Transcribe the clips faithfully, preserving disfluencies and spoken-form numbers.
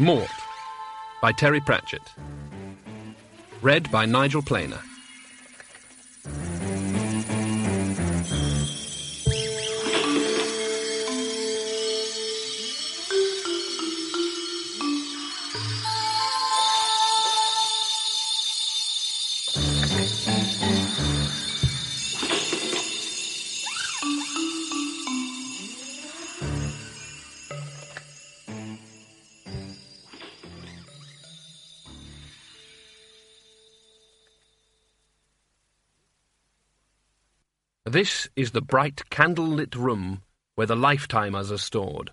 Mort by Terry Pratchett. Read by Nigel Planer. This is the bright candle-lit room where the lifetimers are stored.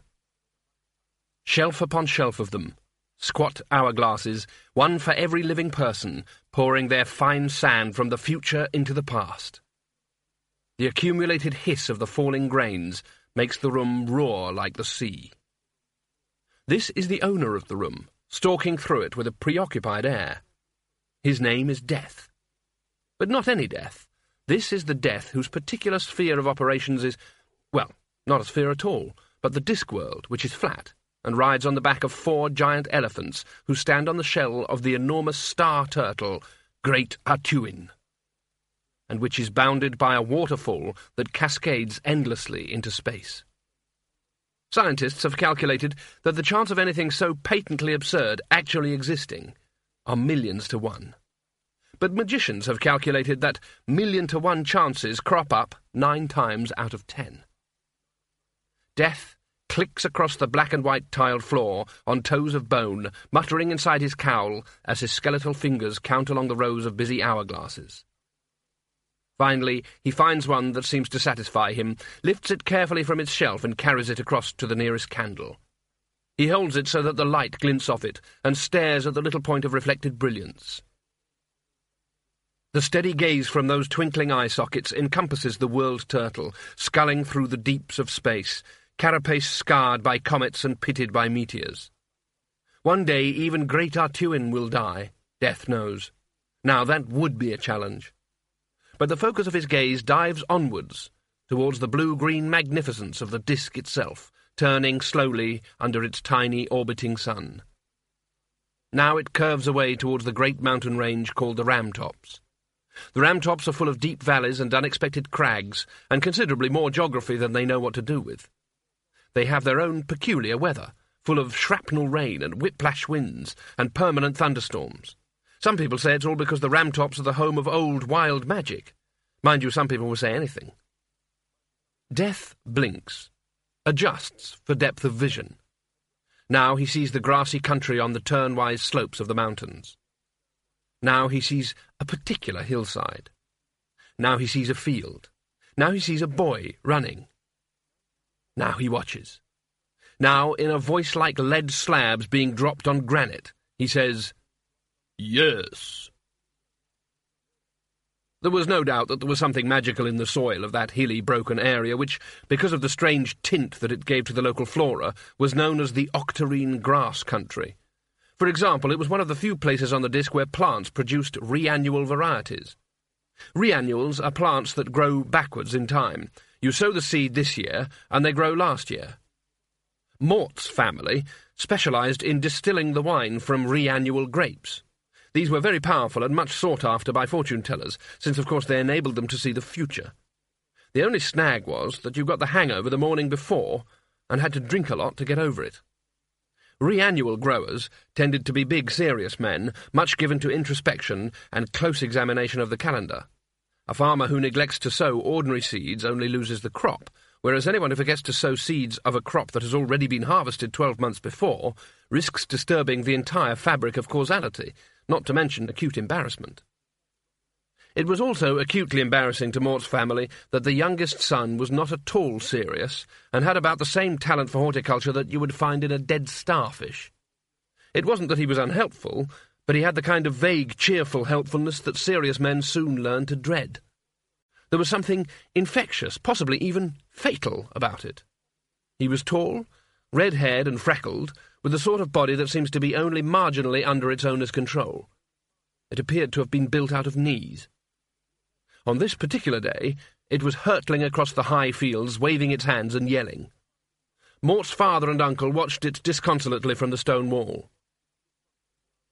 Shelf upon shelf of them, squat hourglasses, one for every living person, pouring their fine sand from the future into the past. The accumulated hiss of the falling grains makes the room roar like the sea. This is the owner of the room, stalking through it with a preoccupied air. His name is Death. But not any death. This is the Death whose particular sphere of operations is, well, not a sphere at all, but the Discworld, which is flat, and rides on the back of four giant elephants who stand on the shell of the enormous star turtle, Great Atuin, and which is bounded by a waterfall that cascades endlessly into space. Scientists have calculated that the chance of anything so patently absurd actually existing are millions to one. But magicians have calculated that million-to-one chances crop up nine times out of ten. Death clicks across the black-and-white tiled floor on toes of bone, muttering inside his cowl as his skeletal fingers count along the rows of busy hourglasses. Finally, he finds one that seems to satisfy him, lifts it carefully from its shelf and carries it across to the nearest candle. He holds it so that the light glints off it and stares at the little point of reflected brilliance. The steady gaze from those twinkling eye sockets encompasses the world turtle, sculling through the deeps of space, carapace scarred by comets and pitted by meteors. One day even Great Atuin will die, Death knows. Now that would be a challenge. But the focus of his gaze dives onwards, towards the blue-green magnificence of the disk itself, turning slowly under its tiny orbiting sun. Now it curves away towards the great mountain range called the Ramtops. The Ramtops are full of deep valleys and unexpected crags, and considerably more geography than they know what to do with. They have their own peculiar weather, full of shrapnel rain and whiplash winds and permanent thunderstorms. Some people say it's all because the Ramtops are the home of old wild magic. Mind you, some people will say anything. Death blinks, adjusts for depth of vision. Now he sees the grassy country on the turn-wise slopes of the mountains. Now he sees a particular hillside. Now he sees a field. Now he sees a boy running. Now he watches. Now, in a voice like lead slabs being dropped on granite, he says, "Yes." There was no doubt that there was something magical in the soil of that hilly, broken area, which, because of the strange tint that it gave to the local flora, was known as the Octarine grass country. For example, it was one of the few places on the disk where plants produced reannual varieties. Reannuals are plants that grow backwards in time. You sow the seed this year, and they grow last year. Mort's family specialised in distilling the wine from reannual grapes. These were very powerful and much sought after by fortune-tellers, since of course they enabled them to see the future. The only snag was that you got the hangover the morning before and had to drink a lot to get over it. Reannual growers tended to be big, serious men, much given to introspection and close examination of the calendar. A farmer who neglects to sow ordinary seeds only loses the crop, whereas anyone who forgets to sow seeds of a crop that has already been harvested twelve months before risks disturbing the entire fabric of causality, not to mention acute embarrassment. It was also acutely embarrassing to Mort's family that the youngest son was not at all serious and had about the same talent for horticulture that you would find in a dead starfish. It wasn't that he was unhelpful, but he had the kind of vague, cheerful helpfulness that serious men soon learn to dread. There was something infectious, possibly even fatal, about it. He was tall, red-haired and freckled, with the sort of body that seems to be only marginally under its owner's control. It appeared to have been built out of knees. On this particular day, it was hurtling across the high fields, waving its hands and yelling. Mort's father and uncle watched it disconsolately from the stone wall.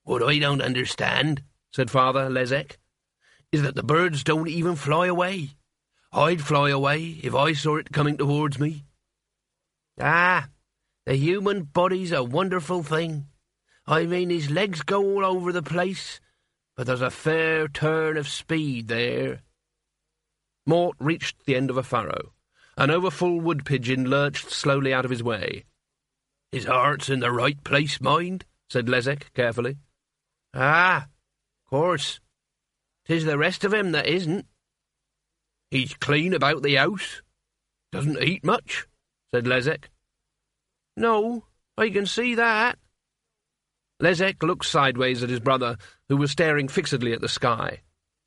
"What I don't understand," said Father Lezek, "is that the birds don't even fly away. I'd fly away if I saw it coming towards me." "Ah, the human body's a wonderful thing. I mean, his legs go all over the place, but there's a fair turn of speed there." Mort reached the end of a furrow. An overfull wood pigeon lurched slowly out of his way. "His heart's in the right place, mind," said Lezek carefully. "Ah, course. 'Tis the rest of him that isn't." "He's clean about the house. Doesn't eat much," said Lezek. "No, I can see that." Lezek looked sideways at his brother, who was staring fixedly at the sky.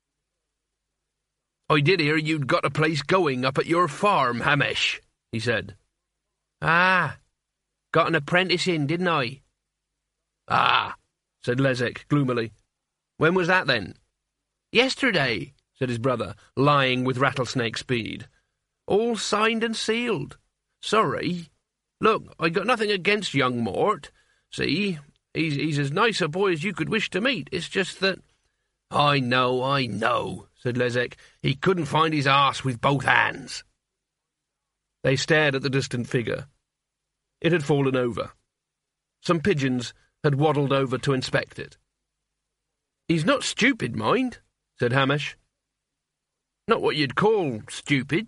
"I did hear you'd got a place going up at your farm, Hamish," he said. "Ah, got an apprentice in, didn't I?" "Ah," said Lezek gloomily. "When was that, then?" "Yesterday," said his brother, lying with rattlesnake speed. "All signed and sealed. Sorry. Look, I got nothing against young Mort. See, he's, he's as nice a boy as you could wish to meet. It's just that—" "I know, I know," said Lezek. "He couldn't find his arse with both hands." They stared at the distant figure. It had fallen over. Some pigeons had waddled over to inspect it. "He's not stupid, mind," said Hamish. "Not what you'd call stupid."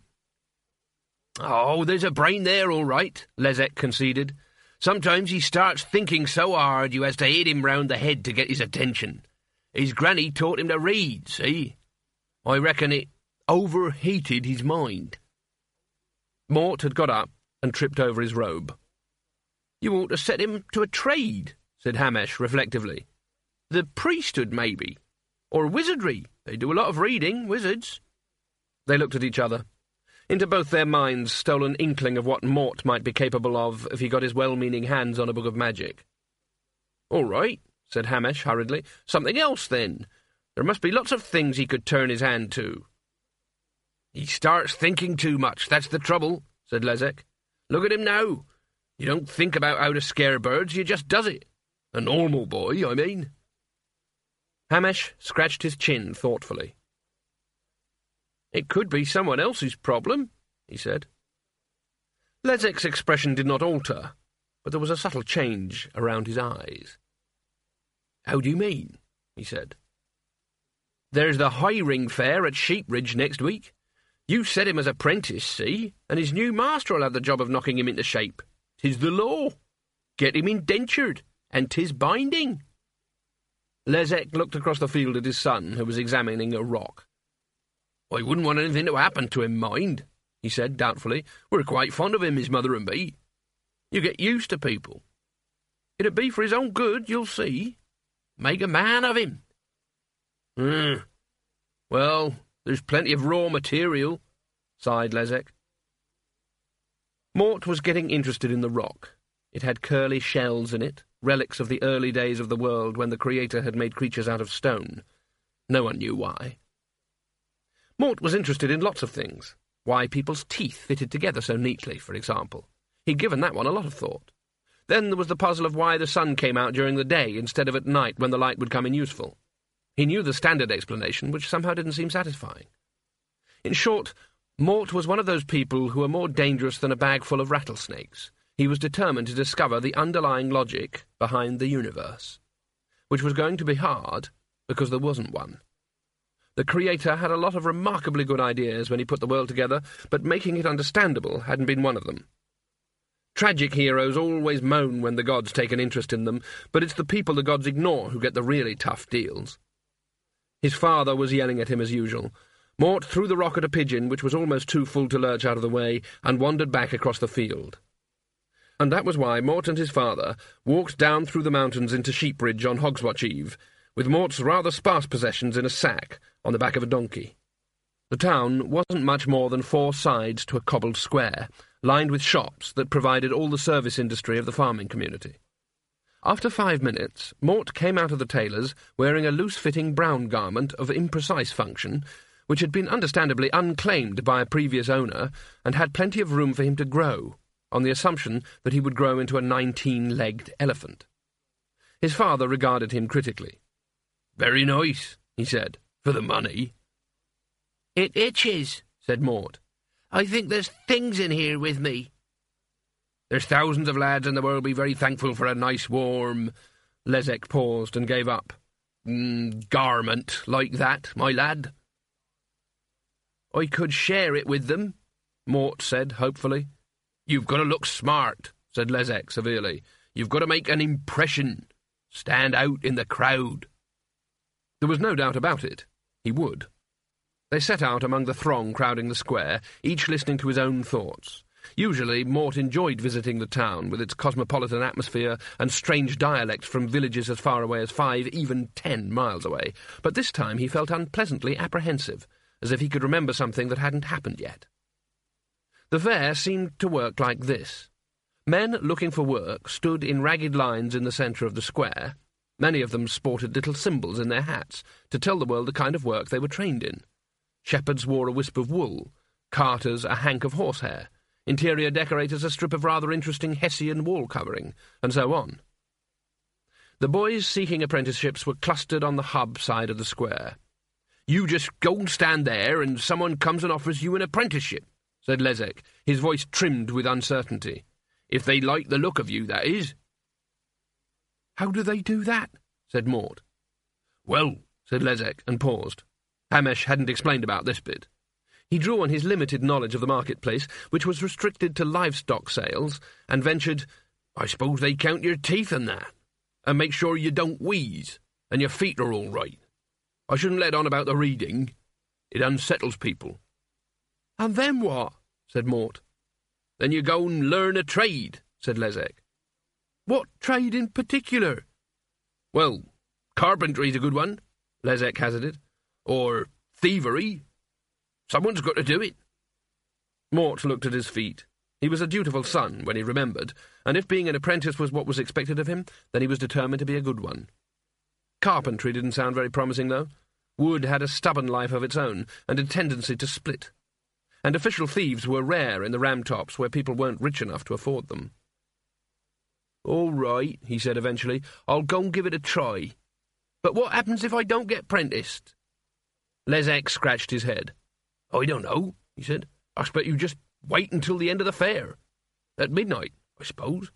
"Oh, there's a brain there, all right," Lezek conceded. "Sometimes he starts thinking so hard you has to hit him round the head to get his attention. His granny taught him to read, see? I reckon it overheated his mind." Mort had got up and tripped over his robe. "You ought to set him to a trade," said Hamish reflectively. "The priesthood, maybe. Or wizardry. They do a lot of reading, wizards." They looked at each other. Into both their minds stole an inkling of what Mort might be capable of if he got his well-meaning hands on a book of magic. "All right," said Hamish hurriedly. "Something else, then. There must be lots of things he could turn his hand to." "He starts thinking too much, that's the trouble," said Lezek. "Look at him now. You don't think about how to scare birds, you just does it. A normal boy, I mean." Hamish scratched his chin thoughtfully. "It could be someone else's problem," he said. Lezek's expression did not alter, but there was a subtle change around his eyes. "How do you mean?" he said. "There's the hiring fair at Sheepridge next week. You set him as apprentice, see, and his new master'll have the job of knocking him into shape. 'Tis the law. Get him indentured, and 'tis binding." Lezek looked across the field at his son, who was examining a rock. "I wouldn't want anything to happen to him, mind," he said doubtfully. "We're quite fond of him, his mother and me. You get used to people. It'd be for his own good, you'll see. Make a man of him." Hmm. "Well, there's plenty of raw material," sighed Lezek. Mort was getting interested in the rock. It had curly shells in it, relics of the early days of the world when the Creator had made creatures out of stone. No one knew why. Mort was interested in lots of things. Why people's teeth fitted together so neatly, for example. He'd given that one a lot of thought. Then there was the puzzle of why the sun came out during the day instead of at night when the light would come in useful. He knew the standard explanation, which somehow didn't seem satisfying. In short, Mort was one of those people who are more dangerous than a bag full of rattlesnakes. He was determined to discover the underlying logic behind the universe, which was going to be hard because there wasn't one. The Creator had a lot of remarkably good ideas when he put the world together, but making it understandable hadn't been one of them. Tragic heroes always moan when the gods take an interest in them, but it's the people the gods ignore who get the really tough deals. His father was yelling at him as usual. Mort threw the rock at a pigeon, which was almost too full to lurch out of the way, and wandered back across the field. And that was why Mort and his father walked down through the mountains into Sheepridge on Hogswatch Eve, with Mort's rather sparse possessions in a sack on the back of a donkey. The town wasn't much more than four sides to a cobbled square, lined with shops that provided all the service industry of the farming community. After five minutes, Mort came out of the tailor's wearing a loose-fitting brown garment of imprecise function, which had been understandably unclaimed by a previous owner and had plenty of room for him to grow, on the assumption that he would grow into a nineteen-legged elephant. His father regarded him critically. "Very nice," he said, "for the money." "It itches," said Mort. "I think there's things in here with me." "There's thousands of lads in the world be very thankful for a nice warm—" Lezek paused and gave up. Mm, garment like that, my lad." "I could share it with them," Mort said hopefully. "You've got to look smart," said Lezek severely. "You've got to make an impression. Stand out in the crowd." There was no doubt about it. He would. They set out among the throng crowding the square, each listening to his own thoughts. Usually, Mort enjoyed visiting the town, with its cosmopolitan atmosphere and strange dialects from villages as far away as five, even ten miles away. But this time he felt unpleasantly apprehensive, as if he could remember something that hadn't happened yet. The fair seemed to work like this. Men looking for work stood in ragged lines in the centre of the square. Many of them sported little symbols in their hats to tell the world the kind of work they were trained in. Shepherds wore a wisp of wool, carters a hank of horsehair, interior decorators a strip of rather interesting Hessian wall covering, and so on. The boys seeking apprenticeships were clustered on the hub side of the square. "You just go and stand there, and someone comes and offers you an apprenticeship," said Lezek, his voice trimmed with uncertainty. "If they like the look of you, that is." "How do they do that?" said Mort. "Well," said Lezek, and paused. Hamesh hadn't explained about this bit. He drew on his limited knowledge of the marketplace, which was restricted to livestock sales, and ventured, "I suppose they count your teeth and that, and make sure you don't wheeze, and your feet are all right. I shouldn't let on about the reading. It unsettles people." "And then what?" said Mort. "Then you go and learn a trade," said Lezek. "What trade in particular?" "Well, carpentry's a good one," Lezek hazarded. "Or thievery. Someone's got to do it." Mort looked at his feet. He was a dutiful son, when he remembered, and if being an apprentice was what was expected of him, then he was determined to be a good one. Carpentry didn't sound very promising, though. Wood had a stubborn life of its own, and a tendency to split. And official thieves were rare in the ram-tops where people weren't rich enough to afford them. "All right," he said eventually, "I'll go and give it a try. But what happens if I don't get prenticed?" Lezek scratched his head. "I don't know," he said. "I expect you just wait until the end of the fair. At midnight, I suppose."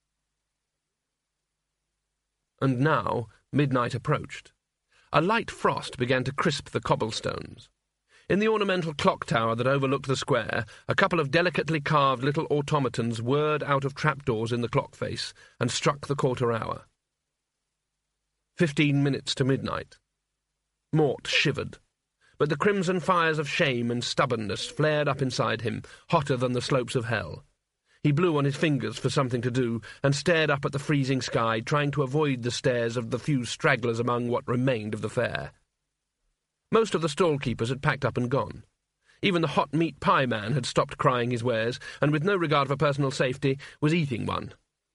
And now midnight approached. A light frost began to crisp the cobblestones. In the ornamental clock tower that overlooked the square, a couple of delicately carved little automatons whirred out of trapdoors in the clock face and struck the quarter hour. Fifteen minutes to midnight. Mort shivered, but the crimson fires of shame and stubbornness flared up inside him, hotter than the slopes of hell. He blew on his fingers for something to do, and stared up at the freezing sky, trying to avoid the stares of the few stragglers among what remained of the fair. Most of the stall-keepers had packed up and gone. Even the hot meat pie man had stopped crying his wares, and with no regard for personal safety, was eating one.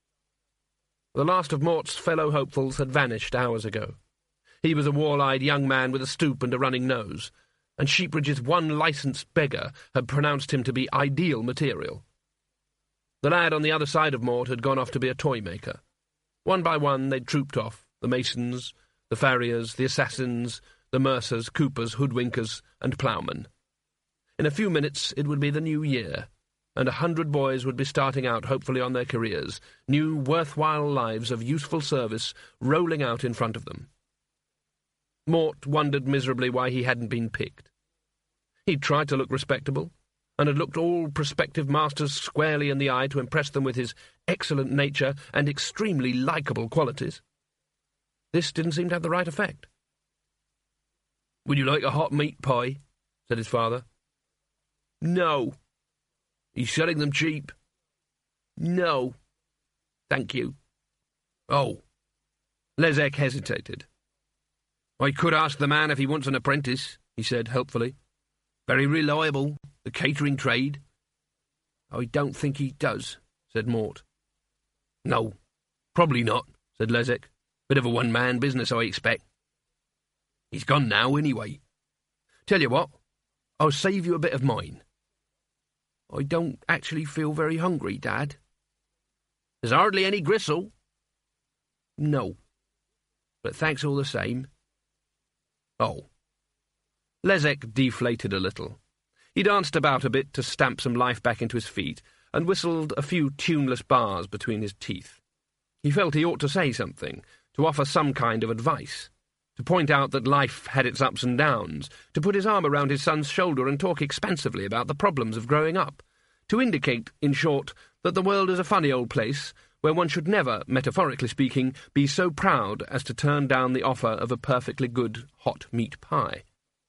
The last of Mort's fellow hopefuls had vanished hours ago. He was a wall-eyed young man with a stoop and a running nose, and Sheepridge's one licensed beggar had pronounced him to be ideal material. The lad on the other side of Mort had gone off to be a toy-maker. One by one they'd trooped off, the masons, the farriers, the assassins, the mercers, coopers, hoodwinkers, and ploughmen. In a few minutes it would be the new year, and a hundred boys would be starting out hopefully on their careers, new worthwhile lives of useful service rolling out in front of them. Mort wondered miserably why he hadn't been picked. He'd tried to look respectable, and had looked all prospective masters squarely in the eye to impress them with his excellent nature and extremely likeable qualities. This didn't seem to have the right effect. "Would you like a hot meat pie?" said his father. "No." "He's selling them cheap." "No." "Thank you." "Oh." Lezek hesitated. "I could ask the man if he wants an apprentice," he said helpfully. "Very reliable, the catering trade." "I don't think he does," said Mort. "No, probably not," said Lezek. "Bit of a one-man business, I expect. He's gone now, anyway. Tell you what, I'll save you a bit of mine." "I don't actually feel very hungry, Dad." "There's hardly any gristle." "No," but thanks all the same. Oh. Lezek deflated a little. He danced about a bit to stamp some life back into his feet, and whistled a few tuneless bars between his teeth. He felt he ought to say something, to offer some kind of advice, to point out that life had its ups and downs, to put his arm around his son's shoulder and talk expansively about the problems of growing up, to indicate, in short, that the world is a funny old place, where one should never, metaphorically speaking, be so proud as to turn down the offer of a perfectly good hot meat pie.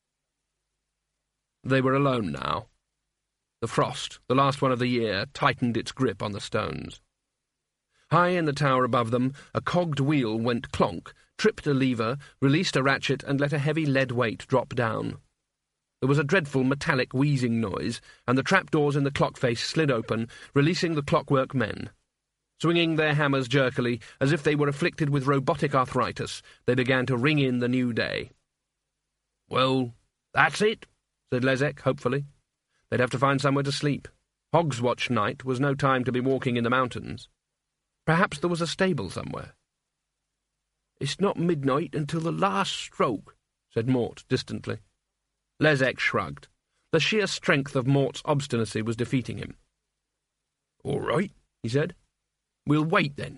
They were alone now. The frost, the last one of the year, tightened its grip on the stones. High in the tower above them, a cogged wheel went clonk, tripped a lever, released a ratchet, and let a heavy lead weight drop down. There was a dreadful metallic wheezing noise, and the trapdoors in the clock face slid open, releasing the clockwork men. Swinging their hammers jerkily, as if they were afflicted with robotic arthritis, they began to ring in the new day. "Well, that's it," said Lezek, hopefully. They'd have to find somewhere to sleep. Hogswatch night was no time to be walking in the mountains. Perhaps there was a stable somewhere. "It's not midnight until the last stroke," said Mort distantly. Lezek shrugged. The sheer strength of Mort's obstinacy was defeating him. "All right," he said. "We'll wait, then."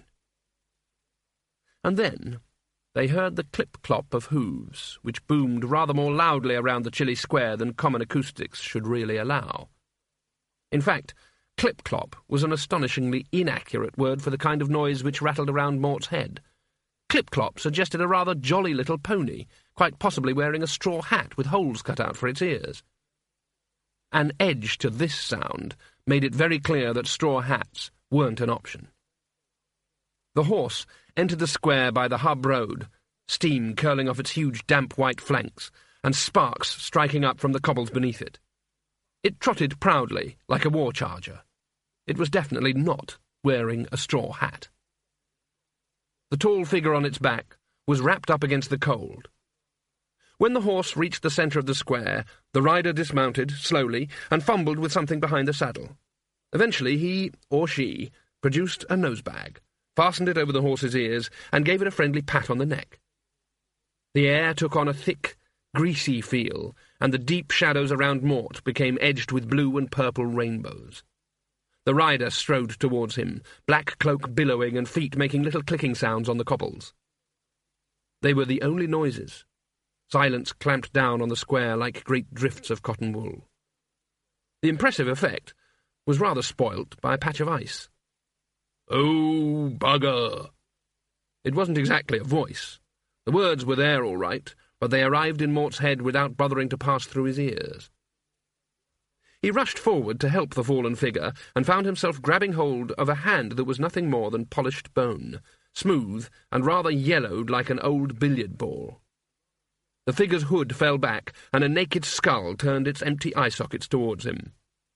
And then they heard the clip-clop of hooves, which boomed rather more loudly around the chilly square than common acoustics should really allow. In fact, clip-clop was an astonishingly inaccurate word for the kind of noise which rattled around Mort's head. Clip-clop suggested a rather jolly little pony, quite possibly wearing a straw hat with holes cut out for its ears. An edge to this sound made it very clear that straw hats weren't an option. The horse entered the square by the hub road, steam curling off its huge damp white flanks, and sparks striking up from the cobbles beneath it. It trotted proudly, like a war charger. It was definitely not wearing a straw hat. The tall figure on its back was wrapped up against the cold. When the horse reached the centre of the square, the rider dismounted, slowly, and fumbled with something behind the saddle. Eventually he, or she, produced a nosebag, fastened it over the horse's ears, and gave it a friendly pat on the neck. The air took on a thick, greasy feel, and the deep shadows around Mort became edged with blue and purple rainbows. The rider strode towards him, black cloak billowing and feet making little clicking sounds on the cobbles. They were the only noises. Silence clamped down on the square like great drifts of cotton wool. The impressive effect was rather spoilt by a patch of ice. "Oh, bugger!" It wasn't exactly a voice. The words were there all right, but they arrived in Mort's head without bothering to pass through his ears. He rushed forward to help the fallen figure, and found himself grabbing hold of a hand that was nothing more than polished bone, smooth and rather yellowed like an old billiard ball. The figure's hood fell back, and a naked skull turned its empty eye sockets towards him.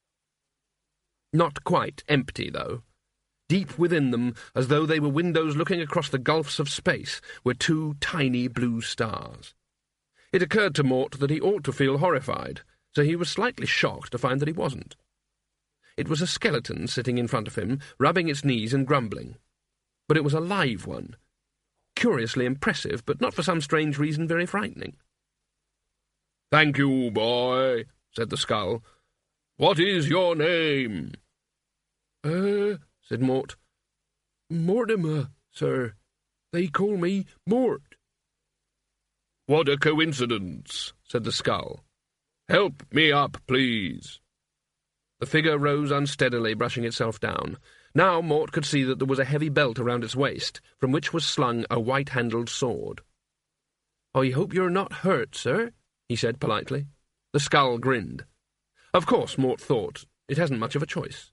Not quite empty, though. Deep within them, as though they were windows looking across the gulfs of space, were two tiny blue stars. It occurred to Mort that he ought to feel horrified, so he was slightly shocked to find that he wasn't. It was a skeleton sitting in front of him, rubbing its knees and grumbling. But it was a live one. Curiously impressive, but not for some strange reason very frightening. "Thank you, boy," said the skull. "What is your name?" Uh... said Mort. "Mortimer, sir. They call me Mort." "What a coincidence," said the skull. "Help me up, please." The figure rose unsteadily, brushing itself down. Now Mort could see that there was a heavy belt around its waist, from which was slung a white-handled sword. "I hope you're not hurt, sir," he said politely. The skull grinned. Of course, Mort thought, it hasn't much of a choice.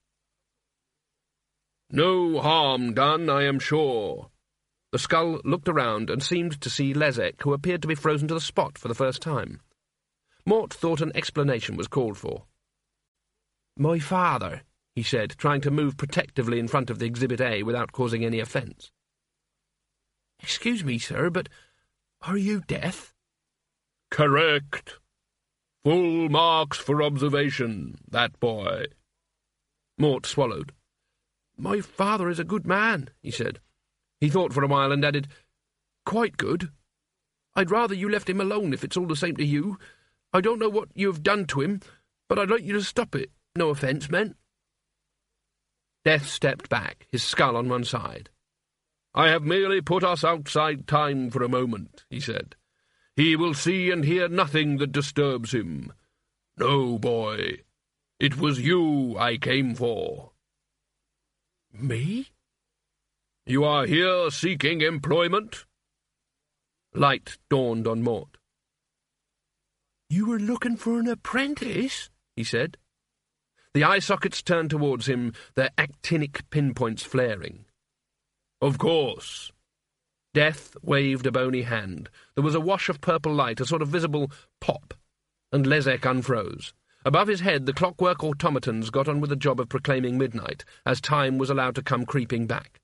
"No harm done, I am sure." The skull looked around and seemed to see Lezek, who appeared to be frozen to the spot for the first time. Mort thought an explanation was called for. "My father," he said, trying to move protectively in front of the Exhibit A without causing any offence. "Excuse me, sir, but are you deaf?" "Correct. Full marks for observation, that boy." Mort swallowed. "My father is a good man," he said. He thought for a while and added, "Quite good." I'd rather you left him alone if it's all the same to you. I don't know what you have done to him, but I'd like you to stop it. No offence meant." Death stepped back, his skull on one side. "I have merely put us outside time for a moment," he said. "He will see and hear nothing that disturbs him. No, boy, it was you I came for." "Me?" "You are here seeking employment?" Light dawned on Mort. "You were looking for an apprentice?" he said. The eye sockets turned towards him, their actinic pinpoints flaring. "Of course." Death waved a bony hand. There was a wash of purple light, a sort of visible pop, and Lezek unfroze. Above his head, the clockwork automatons got on with the job of proclaiming midnight, as time was allowed to come creeping back.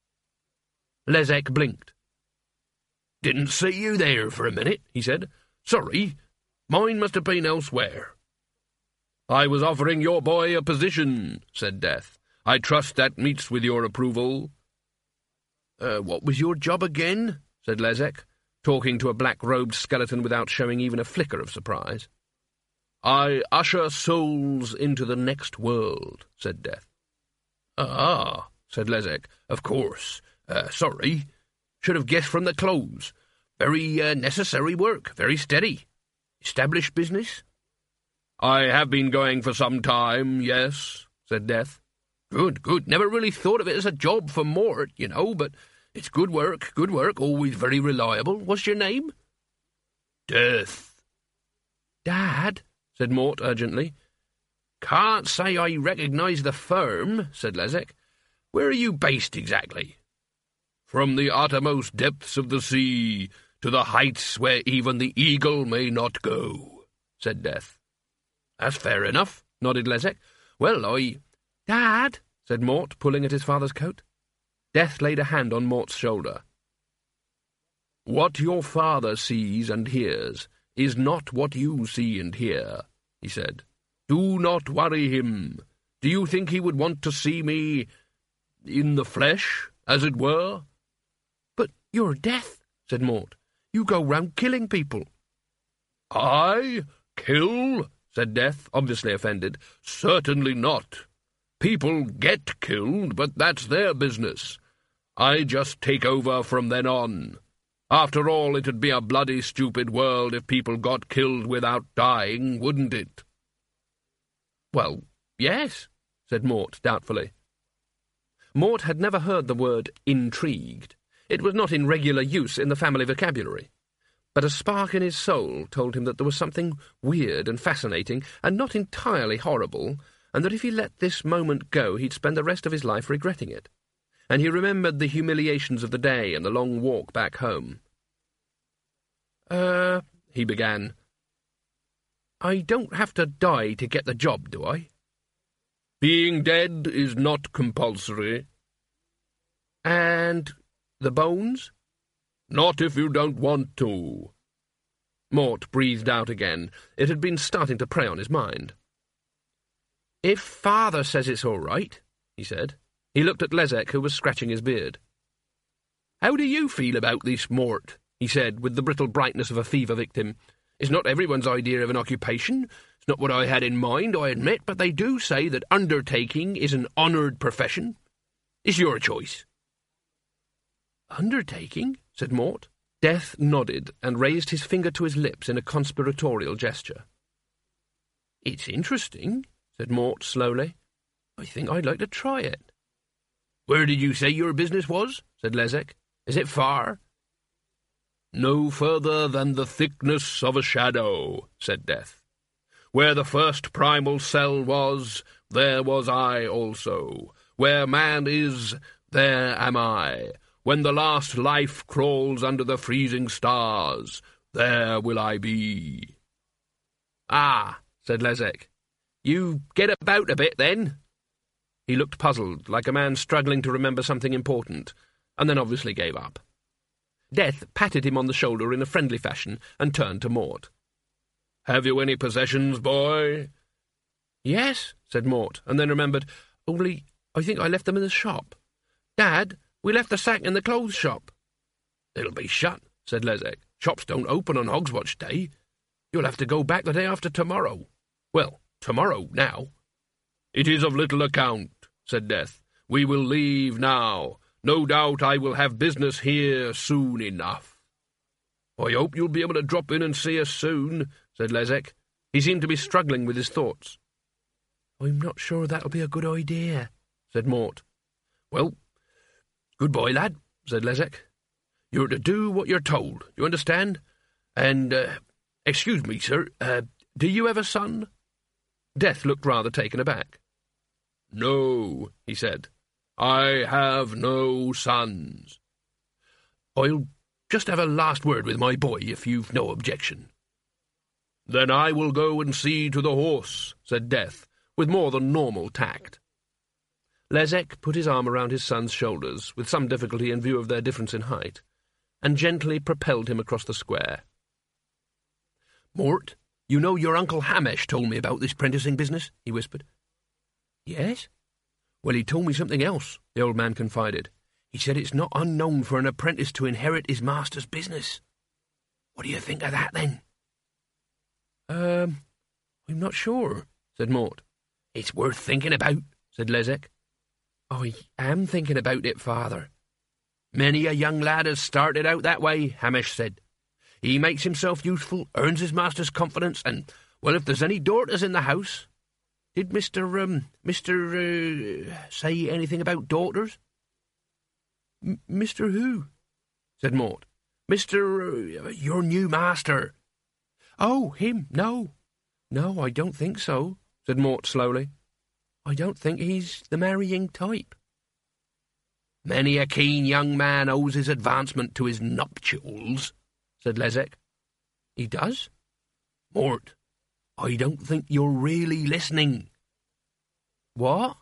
Lezek blinked. "Didn't see you there for a minute," he said. "Sorry, mine must have been elsewhere." "I was offering your boy a position," said Death. "I trust that meets with your approval." Uh, what was your job again?" said Lezek, talking to a black-robed skeleton without showing even a flicker of surprise. "I usher souls into the next world," said Death. "Ah," said Lezek. "Of course. Uh, sorry. Should have guessed from the clothes. Very uh, necessary work, very steady. Established business?" "I have been going for some time, yes," said Death. "Good, good. Never really thought of it as a job for Mort, you know, but it's good work, good work, always very reliable. What's your name?" "Death." "Dad," said Mort urgently. "Can't say I recognise the firm," said Lezek. "Where are you based exactly?" "From the uttermost depths of the sea to the heights where even the eagle may not go," said Death. "That's fair enough," nodded Lezek. "Well, I—" "Dad," said Mort, pulling at his father's coat. Death laid a hand on Mort's shoulder. "What your father sees and hears is not what you see and hear," he said. "Do not worry him. Do you think he would want to see me in the flesh, as it were?" "But you're Death," said Mort. "You go round killing people." "I? Kill?" said Death, obviously offended. "Certainly not. People get killed, but that's their business. I just take over from then on. After all, it'd be a bloody stupid world if people got killed without dying, wouldn't it?" "Well, yes," said Mort doubtfully. Mort had never heard the word intrigued. It was not in regular use in the family vocabulary. But a spark in his soul told him that there was something weird and fascinating, and not entirely horrible, and that if he let this moment go he'd spend the rest of his life regretting it. And he remembered the humiliations of the day and the long walk back home. Uh, he began. "I don't have to die to get the job, do I?" "Being dead is not compulsory." "And the bones?" "Not if you don't want to." Mort breathed out again. It had been starting to prey on his mind. "If Father says it's all right," he said. He looked at Lezek, who was scratching his beard. "How do you feel about this, Mort?" he said, with the brittle brightness of a fever victim. "It's not everyone's idea of an occupation. It's not what I had in mind, I admit, but they do say that undertaking is an honoured profession. It's your choice." "Undertaking?" said Mort. Death nodded and raised his finger to his lips in a conspiratorial gesture. "It's interesting," said Mort slowly. "I think I'd like to try it." "Where did you say your business was?" said Lezek. "Is it far?" "No further than the thickness of a shadow," said Death. "Where the first primal cell was, there was I also. Where man is, there am I. When the last life crawls under the freezing stars, there will I be." "Ah," said Lezek. "You get about a bit, then?" He looked puzzled, like a man struggling to remember something important, and then obviously gave up. Death patted him on the shoulder in a friendly fashion and turned to Mort. "Have you any possessions, boy?" "Yes," said Mort, and then remembered, "only I think I left them in the shop. Dad, we left the sack in the clothes shop." "It'll be shut," said Lezek. Shops don't open on Hogswatch Day. You'll have to go back the day after tomorrow. Well, tomorrow now. It is of little account, said Death. We will leave now. No doubt I will have business here soon enough. I hope you'll be able to drop in and see us soon, said Lezek. He seemed to be struggling with his thoughts. I'm not sure that'll be a good idea, said Mort. Well, good-bye, lad, said Lezek. You're to do what you're told, you understand? And, uh, excuse me, sir, uh, do you have a son? Death looked rather taken aback. No, he said. I have no sons. I'll just have a last word with my boy, if you've no objection. Then I will go and see to the horse, said Death, with more than normal tact. Lezek put his arm around his son's shoulders, with some difficulty in view of their difference in height, and gently propelled him across the square. Mort, you know your Uncle Hamesh told me about this prenticing business, he whispered. Yes? Well, he told me something else, the old man confided. He said it's not unknown for an apprentice to inherit his master's business. What do you think of that, then? Um, I'm not sure, said Mort. It's worth thinking about, said Lezek. I am thinking about it, father. Many a young lad has started out that way, Hamish said. He makes himself useful, earns his master's confidence, and, well, if there's any daughters in the house... Did Mister, um, Mister, uh, say anything about daughters? M- Mister who? Said Mort. Mister, uh, your new master. Oh, him, no. No, I don't think so, said Mort slowly. I don't think he's the marrying type. Many a keen young man owes his advancement to his nuptials, said Lezek. He does? Mort, I don't think you're really listening. What?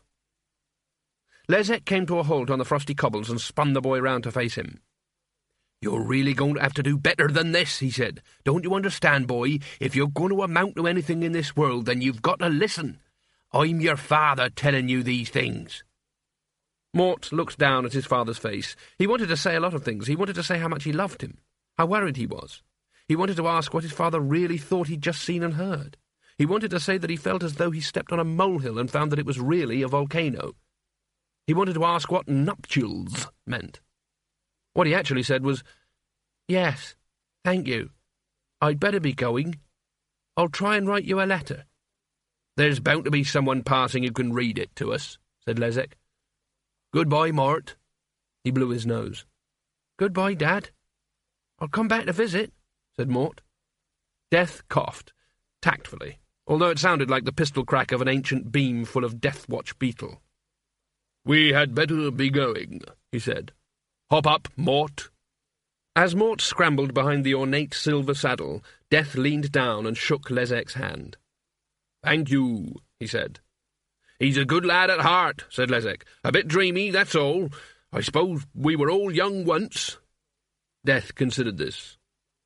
Lezek came to a halt on the frosty cobbles and spun the boy round to face him. You're really going to have to do better than this, he said. Don't you understand, boy? If you're going to amount to anything in this world, then you've got to listen. I'm your father telling you these things. Mort looked down at his father's face. He wanted to say a lot of things. He wanted to say how much he loved him, how worried he was. He wanted to ask what his father really thought he'd just seen and heard. He wanted to say that he felt as though he stepped on a molehill and found that it was really a volcano. He wanted to ask what nuptials meant. What he actually said was, Yes, thank you. I'd better be going. I'll try and write you a letter. There's bound to be someone passing who can read it to us, said Lezek. Goodbye, Mort. He blew his nose. Goodbye, Dad. I'll come back to visit, said Mort. Death coughed, tactfully, although it sounded like the pistol crack of an ancient beam full of Deathwatch beetle. We had better be going, he said. Hop up, Mort. As Mort scrambled behind the ornate silver saddle, Death leaned down and shook Lezek's hand. Thank you, he said. He's a good lad at heart, said Lezek. A bit dreamy, that's all. I suppose we were all young once. Death considered this.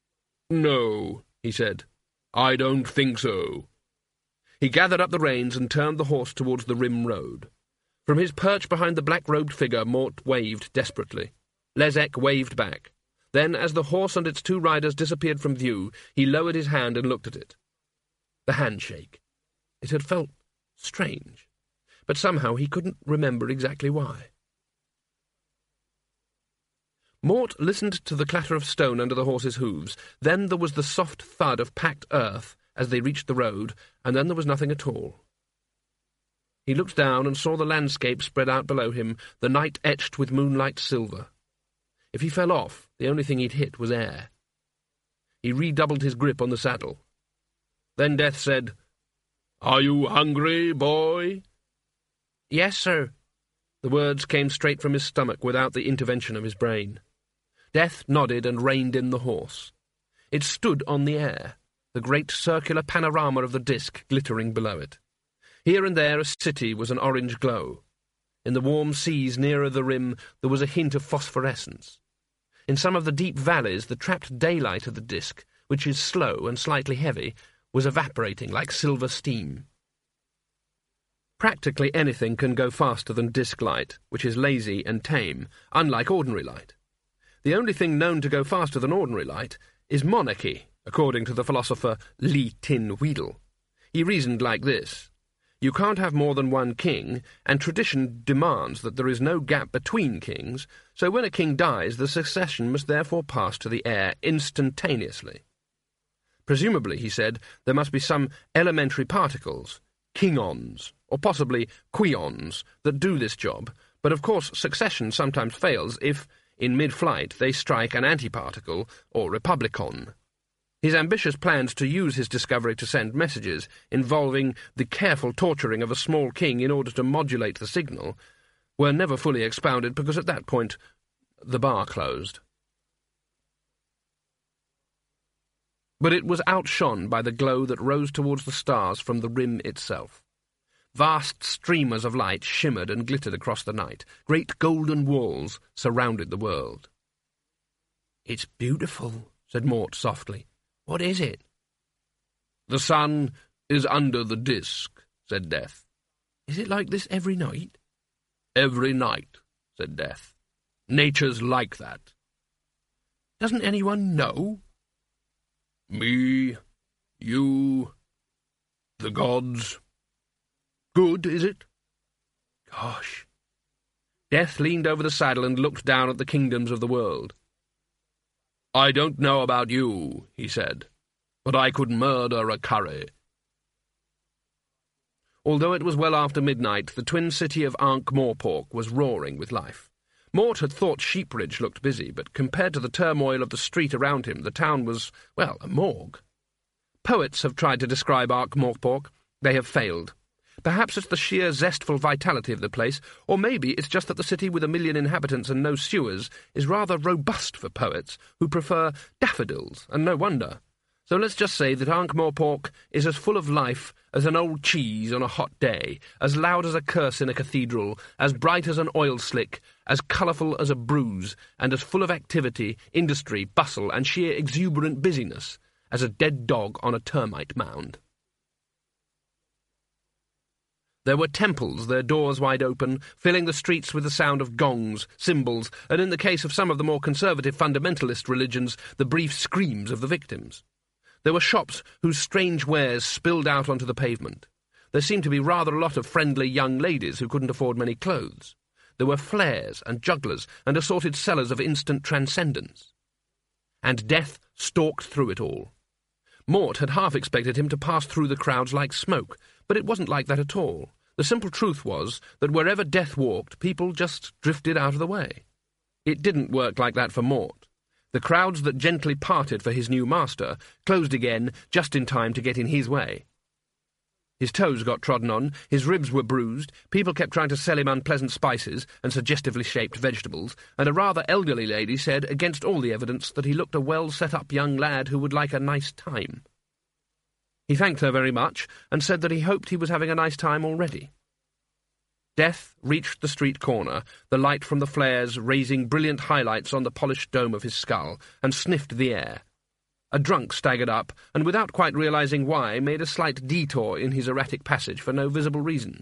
No, he said. I don't think so. He gathered up the reins and turned the horse towards the rim road. From his perch behind the black-robed figure, Mort waved desperately. Lezek waved back. Then, as the horse and its two riders disappeared from view, he lowered his hand and looked at it. The handshake. It had felt strange, but somehow he couldn't remember exactly why. Mort listened to the clatter of stone under the horse's hooves. Then there was the soft thud of packed earth as they reached the road, and then there was nothing at all. He looked down and saw the landscape spread out below him, the night etched with moonlight silver. If he fell off, the only thing he'd hit was air. He redoubled his grip on the saddle. Then Death said, Are you hungry, boy? Yes, sir. The words came straight from his stomach without the intervention of his brain. Death nodded and reined in the horse. It stood on the air, the great circular panorama of the disk glittering below it. Here and there a city was an orange glow. In the warm seas nearer the rim there was a hint of phosphorescence. In some of the deep valleys the trapped daylight of the disk, which is slow and slightly heavy, was evaporating like silver steam. Practically anything can go faster than disk light, which is lazy and tame, unlike ordinary light. The only thing known to go faster than ordinary light is monarchy, according to the philosopher Li Tin Wheedle. He reasoned like this. You can't have more than one king, and tradition demands that there is no gap between kings, so when a king dies, the succession must therefore pass to the heir instantaneously. Presumably, he said, there must be some elementary particles, kingons, or possibly quions, that do this job, but of course succession sometimes fails if, in mid-flight, they strike an antiparticle, or republicon. His ambitious plans to use his discovery to send messages, involving the careful torturing of a small king in order to modulate the signal, were never fully expounded because at that point the bar closed. But it was outshone by the glow that rose towards the stars from the rim itself. Vast streamers of light shimmered and glittered across the night. Great golden walls surrounded the world. "It's beautiful," said Mort softly. "What is it?" "The sun is under the disk," said Death. "Is it like this every night?" "Every night," said Death. "Nature's like that." "Doesn't anyone know?" "Me, you, the gods. Good, is it?" "Gosh." Death leaned over the saddle and looked down at the kingdoms of the world. "I don't know about you," he said, "but I could murder a curry." Although it was well after midnight, the twin city of Ankh-Morpork was roaring with life. Mort had thought Sheepridge looked busy, but compared to the turmoil of the street around him, the town was, well, a morgue. Poets have tried to describe Ankh-Morpork. They have failed. Perhaps it's the sheer zestful vitality of the place, or maybe it's just that the city with a million inhabitants and no sewers is rather robust for poets, who prefer daffodils, and no wonder. So let's just say that Ankh-Morpork is as full of life as an old cheese on a hot day, as loud as a curse in a cathedral, as bright as an oil slick, as colourful as a bruise, and as full of activity, industry, bustle, and sheer exuberant busyness as a dead dog on a termite mound. There were temples, their doors wide open, filling the streets with the sound of gongs, cymbals, and in the case of some of the more conservative fundamentalist religions, the brief screams of the victims. There were shops whose strange wares spilled out onto the pavement. There seemed to be rather a lot of friendly young ladies who couldn't afford many clothes. There were flares and jugglers and assorted sellers of instant transcendence. And Death stalked through it all. Mort had half expected him to pass through the crowds like smoke, but it wasn't like that at all. The simple truth was that wherever Death walked, people just drifted out of the way. It didn't work like that for Mort. The crowds that gently parted for his new master closed again just in time to get in his way. His toes got trodden on, his ribs were bruised, people kept trying to sell him unpleasant spices and suggestively shaped vegetables, and a rather elderly lady said, against all the evidence, that he looked a well-set-up young lad who would like a nice time. He thanked her very much, and said that he hoped he was having a nice time already. Death reached the street corner, the light from the flares raising brilliant highlights on the polished dome of his skull, and sniffed the air. A drunk staggered up, and without quite realizing why, made a slight detour in his erratic passage for no visible reason.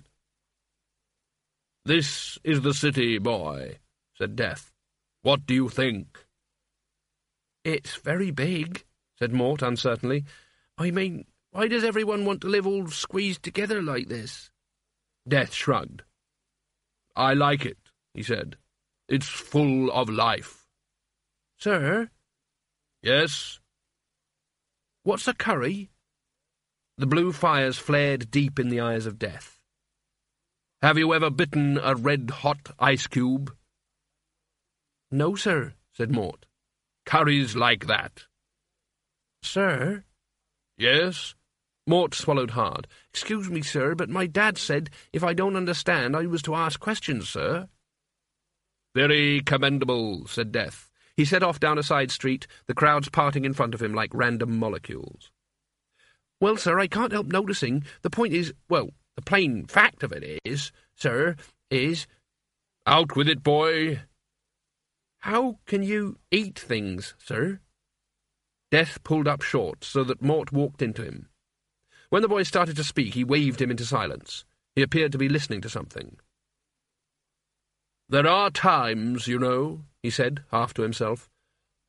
"This is the city, boy," said Death. "What do you think?" "It's very big," said Mort uncertainly. "I mean, why does everyone want to live all squeezed together like this?" Death shrugged. "I like it," he said. "It's full of life." "Sir?" "Yes?" "What's a curry?" The blue fires flared deep in the eyes of Death. "Have you ever bitten a red-hot ice cube?" "No, sir," said Mort. "Curry's like that." "Sir?" "Yes?" Mort swallowed hard. "Excuse me, sir, but my dad said if I don't understand I was to ask questions, sir." "Very commendable," said Death. He set off down a side street, the crowds parting in front of him like random molecules. "Well, sir, I can't help noticing. The point is, well, the plain fact of it is, sir, is—" "Out with it, boy." "How can you eat things, sir?" Death pulled up short so that Mort walked into him. When the boy started to speak, he waved him into silence. He appeared to be listening to something. "There are times, you know," he said, half to himself,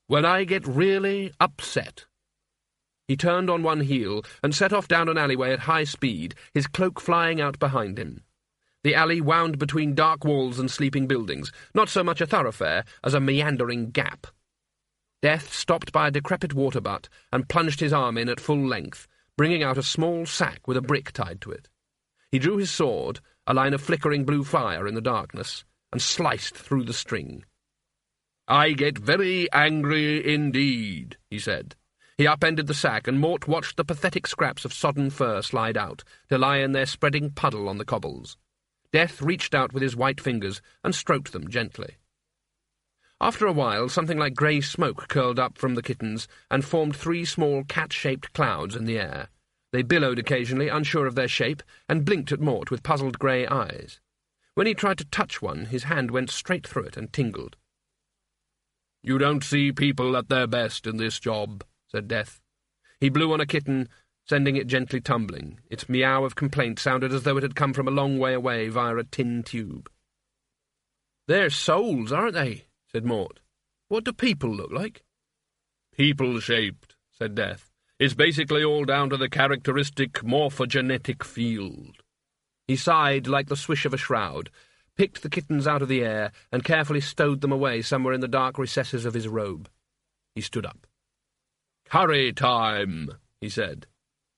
When I get really upset." He turned on one heel and set off down an alleyway at high speed, his cloak flying out behind him. The alley wound between dark walls and sleeping buildings, not so much a thoroughfare as a meandering gap. Death stopped by a decrepit water butt and plunged his arm in at full length, bringing out a small sack with a brick tied to it. He drew his sword, a line of flickering blue fire in the darkness, and sliced through the string. "I get very angry indeed," he said. He upended the sack, and Mort watched the pathetic scraps of sodden fur slide out, to lie in their spreading puddle on the cobbles. Death reached out with his white fingers and stroked them gently. After a while, something like grey smoke curled up from the kittens and formed three small cat-shaped clouds in the air. They billowed occasionally, unsure of their shape, and blinked at Mort with puzzled grey eyes. When he tried to touch one, his hand went straight through it and tingled. "You don't see people at their best in this job," said Death. He blew on a kitten, sending it gently tumbling. Its meow of complaint sounded as though it had come from a long way away via a tin tube. "They're souls, aren't they?" said Mort. "What do people look like?" "People-shaped," said Death. "It's basically all down to the characteristic morphogenetic field." He sighed like the swish of a shroud, picked the kittens out of the air, and carefully stowed them away somewhere in the dark recesses of his robe. He stood up. "Curry time," he said.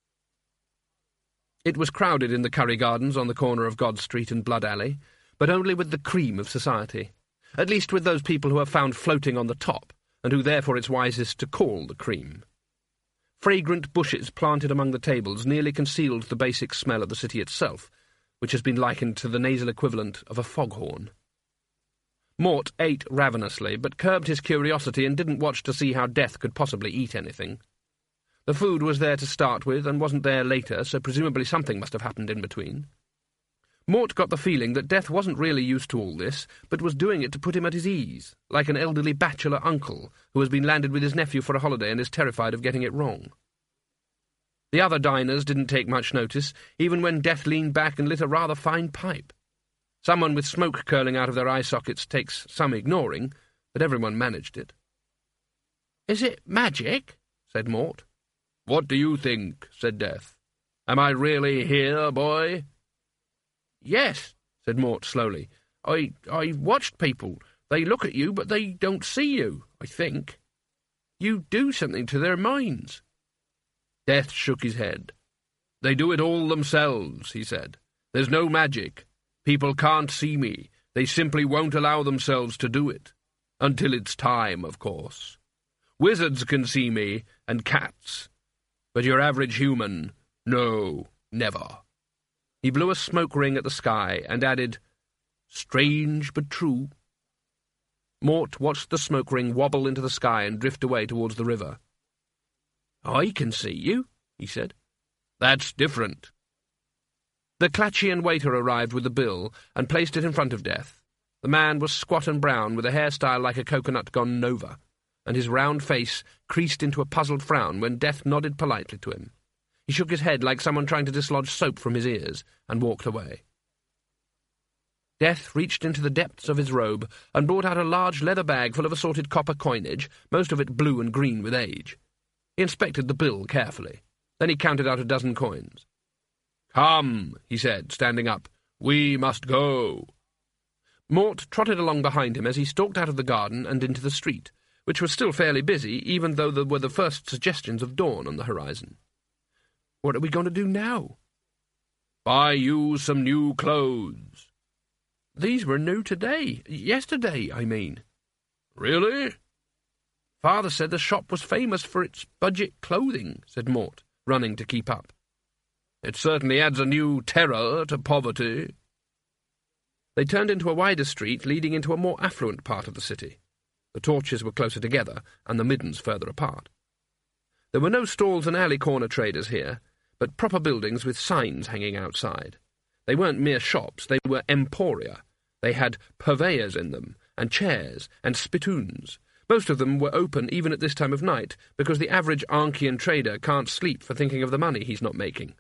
It was crowded in the curry gardens on the corner of God Street and Blood Alley, but only with the cream of society, at least with those people who are found floating on the top, and who therefore it's wisest to call the cream. Fragrant bushes planted among the tables nearly concealed the basic smell of the city itself, which has been likened to the nasal equivalent of a foghorn. Mort ate ravenously, but curbed his curiosity and didn't watch to see how Death could possibly eat anything. The food was there to start with and wasn't there later, so presumably something must have happened in between. Mort got the feeling that Death wasn't really used to all this, but was doing it to put him at his ease, like an elderly bachelor uncle who has been landed with his nephew for a holiday and is terrified of getting it wrong. The other diners didn't take much notice, even when Death leaned back and lit a rather fine pipe. Someone with smoke curling out of their eye sockets takes some ignoring, but everyone managed it. "Is it magic?" said Mort. "What do you think?" said Death. "Am I really here, boy?" "Yes," said Mort slowly. I, I watched people. They look at you, but they don't see you, I think. You do something to their minds." Death shook his head. "They do it all themselves," he said. "There's no magic. People can't see me. They simply won't allow themselves to do it. Until it's time, of course. Wizards can see me, and cats. But your average human, no, never." He blew a smoke ring at the sky and added, "Strange but true." Mort watched the smoke ring wobble into the sky and drift away towards the river. "I can see you," he said. "That's different." The Clatchian waiter arrived with the bill and placed it in front of Death. The man was squat and brown, with a hairstyle like a coconut gone nova, and his round face creased into a puzzled frown when Death nodded politely to him. He shook his head like someone trying to dislodge soap from his ears, and walked away. Death reached into the depths of his robe and brought out a large leather bag full of assorted copper coinage, most of it blue and green with age. He inspected the bill carefully. Then he counted out a dozen coins. "Come," he said, standing up. "We must go." Mort trotted along behind him as he stalked out of the garden and into the street, which was still fairly busy, even though there were the first suggestions of dawn on the horizon. "What are we going to do now?" "Buy you some new clothes." "These were new today. Yesterday, I mean." "Really?" "Father said the shop was famous for its budget clothing," said Mort, running to keep up. "It certainly adds a new terror to poverty." They turned into a wider street leading into a more affluent part of the city. The torches were closer together, and the middens further apart. There were no stalls and alley corner traders here, but proper buildings with signs hanging outside. They weren't mere shops, they were emporia. They had purveyors in them, and chairs, and spittoons. Most of them were open even at this time of night, because the average Ankian trader can't sleep for thinking of the money he's not making.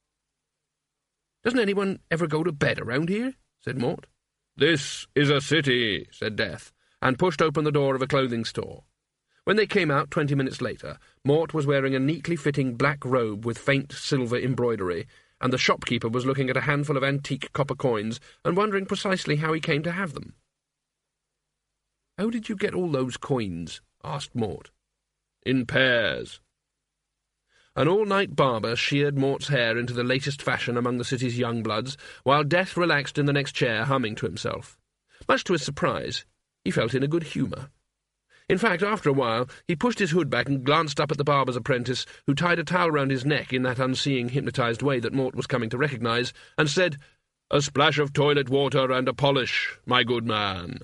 "Doesn't anyone ever go to bed around here?" said Mort. "This is a city," said Death, and pushed open the door of a clothing store. When they came out twenty minutes later, Mort was wearing a neatly fitting black robe with faint silver embroidery, and the shopkeeper was looking at a handful of antique copper coins and wondering precisely how he came to have them. "How did you get all those coins?" asked Mort. "In pairs." An all-night barber sheared Mort's hair into the latest fashion among the city's young bloods, while Death relaxed in the next chair, humming to himself. Much to his surprise, he felt in a good humour. In fact, after a while, he pushed his hood back and glanced up at the barber's apprentice, who tied a towel round his neck in that unseeing, hypnotised way that Mort was coming to recognise, and said, "A splash of toilet water and a polish, my good man."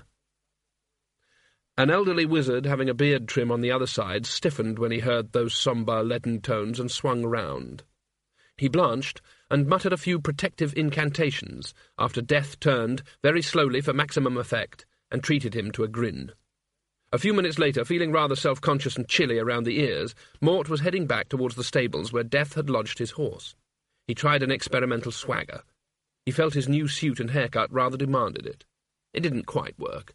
An elderly wizard, having a beard trim on the other side, stiffened when he heard those sombre, leaden tones and swung round. He blanched and muttered a few protective incantations, after Death turned, very slowly for maximum effect, and treated him to a grin. A few minutes later, feeling rather self-conscious and chilly around the ears, Mort was heading back towards the stables where Death had lodged his horse. He tried an experimental swagger. He felt his new suit and haircut rather demanded it. It didn't quite work.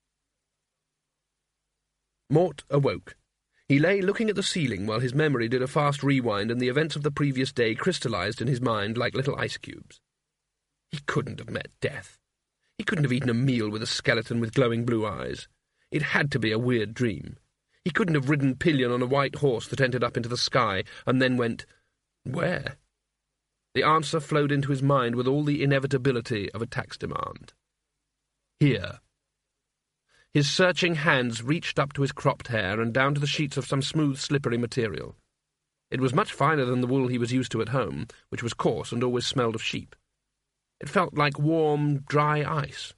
Mort awoke. He lay looking at the ceiling while his memory did a fast rewind and the events of the previous day crystallized in his mind like little ice cubes. He couldn't have met Death. He couldn't have eaten a meal with a skeleton with glowing blue eyes. It had to be a weird dream. He couldn't have ridden pillion on a white horse that entered up into the sky and then went, where? The answer flowed into his mind with all the inevitability of a tax demand. Here. His searching hands reached up to his cropped hair and down to the sheets of some smooth, slippery material. It was much finer than the wool he was used to at home, which was coarse and always smelled of sheep. It felt like warm, dry ice.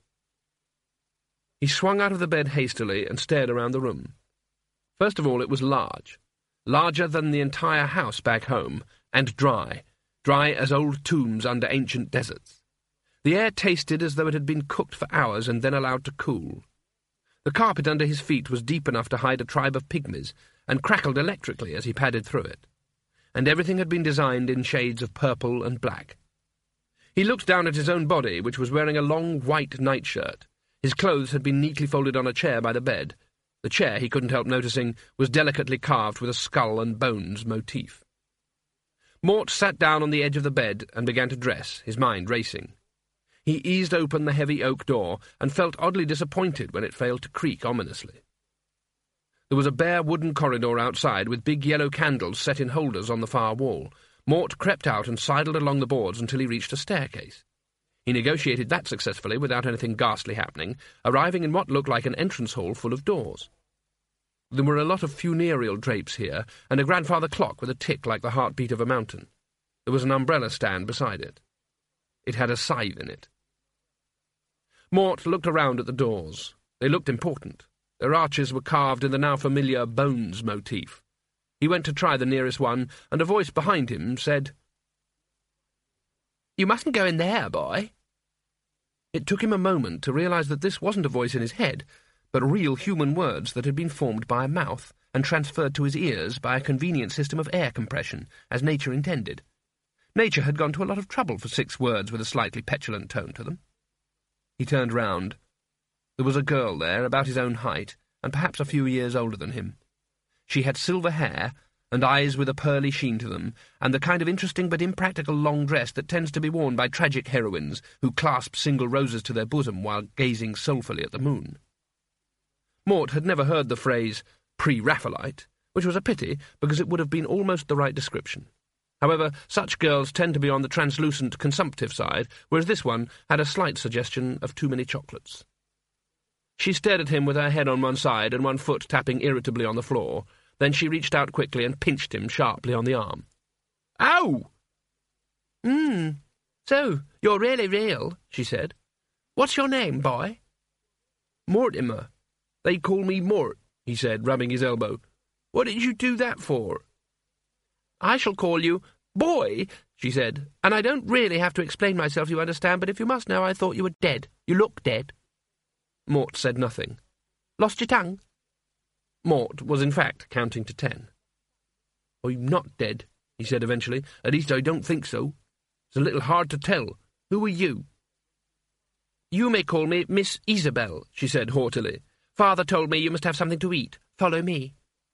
He swung out of the bed hastily and stared around the room. First of all, it was large, larger than the entire house back home, and dry, dry as old tombs under ancient deserts. The air tasted as though it had been cooked for hours and then allowed to cool. The carpet under his feet was deep enough to hide a tribe of pygmies, and crackled electrically as he padded through it. And everything had been designed in shades of purple and black. He looked down at his own body, which was wearing a long white nightshirt. His clothes had been neatly folded on a chair by the bed. The chair, he couldn't help noticing, was delicately carved with a skull and bones motif. Mort sat down on the edge of the bed and began to dress, his mind racing. He eased open the heavy oak door and felt oddly disappointed when it failed to creak ominously. There was a bare wooden corridor outside with big yellow candles set in holders on the far wall. Mort crept out and sidled along the boards until he reached a staircase. He negotiated that successfully without anything ghastly happening, arriving in what looked like an entrance hall full of doors. There were a lot of funereal drapes here, and a grandfather clock with a tick like the heartbeat of a mountain. There was an umbrella stand beside it. It had a scythe in it. Mort looked around at the doors. They looked important. Their arches were carved in the now familiar bones motif. He went to try the nearest one, and a voice behind him said, "You mustn't go in there, boy." It took him a moment to realise that this wasn't a voice in his head, but real human words that had been formed by a mouth and transferred to his ears by a convenient system of air compression, as nature intended. Nature had gone to a lot of trouble for six words with a slightly petulant tone to them. He turned round. There was a girl there, about his own height, and perhaps a few years older than him. She had silver hair, and eyes with a pearly sheen to them, and the kind of interesting but impractical long dress that tends to be worn by tragic heroines who clasp single roses to their bosom while gazing soulfully at the moon. Mort had never heard the phrase pre-Raphaelite, which was a pity, because it would have been almost the right description. However, such girls tend to be on the translucent, consumptive side, whereas this one had a slight suggestion of too many chocolates. She stared at him with her head on one side and one foot tapping irritably on the floor. Then she reached out quickly and pinched him sharply on the arm. "Ow!" "Hmm, so you're really real," she said. "What's your name, boy?" "Mortimer. They call me Mort," he said, rubbing his elbow. "What did you do that for?" "I shall call you Boy," she said, "and I don't really have to explain myself, you understand, but if you must know, I thought you were dead. You look dead." Mort said nothing. "Lost your tongue?" Mort was in fact counting to ten. "I'm not dead," he said eventually. "At least I don't think so. It's a little hard to tell. Who are you?" "You may call me Miss Isabel," she said haughtily. "Father told me you must have something to eat. Follow me."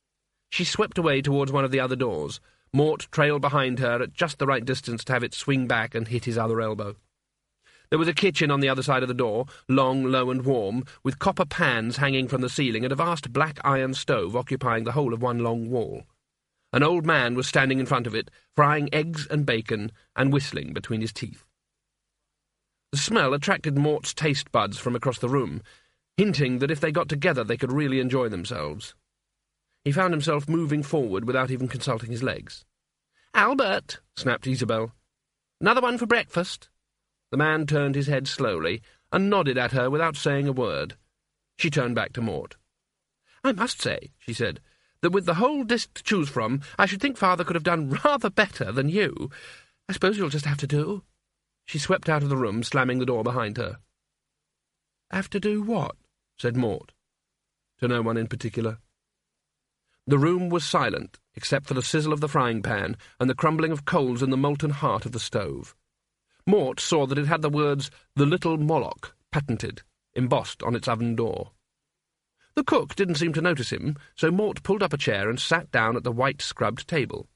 She swept away towards one of the other doors. Mort trailed behind her at just the right distance to have it swing back and hit his other elbow. There was a kitchen on the other side of the door, long, low and warm, with copper pans hanging from the ceiling and a vast black iron stove occupying the whole of one long wall. An old man was standing in front of it, frying eggs and bacon and whistling between his teeth. The smell attracted Mort's taste buds from across the room, hinting that if they got together they could really enjoy themselves. He found himself moving forward without even consulting his legs. "Albert!" snapped Isabel. "Another one for breakfast?" The man turned his head slowly and nodded at her without saying a word. She turned back to Mort. "I must say," she said, "that with the whole dish to choose from, I should think Father could have done rather better than you. I suppose you'll just have to do." She swept out of the room, slamming the door behind her. "Have to do what?" said Mort. To no one in particular. The room was silent, except for the sizzle of the frying pan and the crumbling of coals in the molten heart of the stove. Mort saw that it had the words, "The Little Moloch," patented, embossed on its oven door. The cook didn't seem to notice him, so Mort pulled up a chair and sat down at the white-scrubbed table.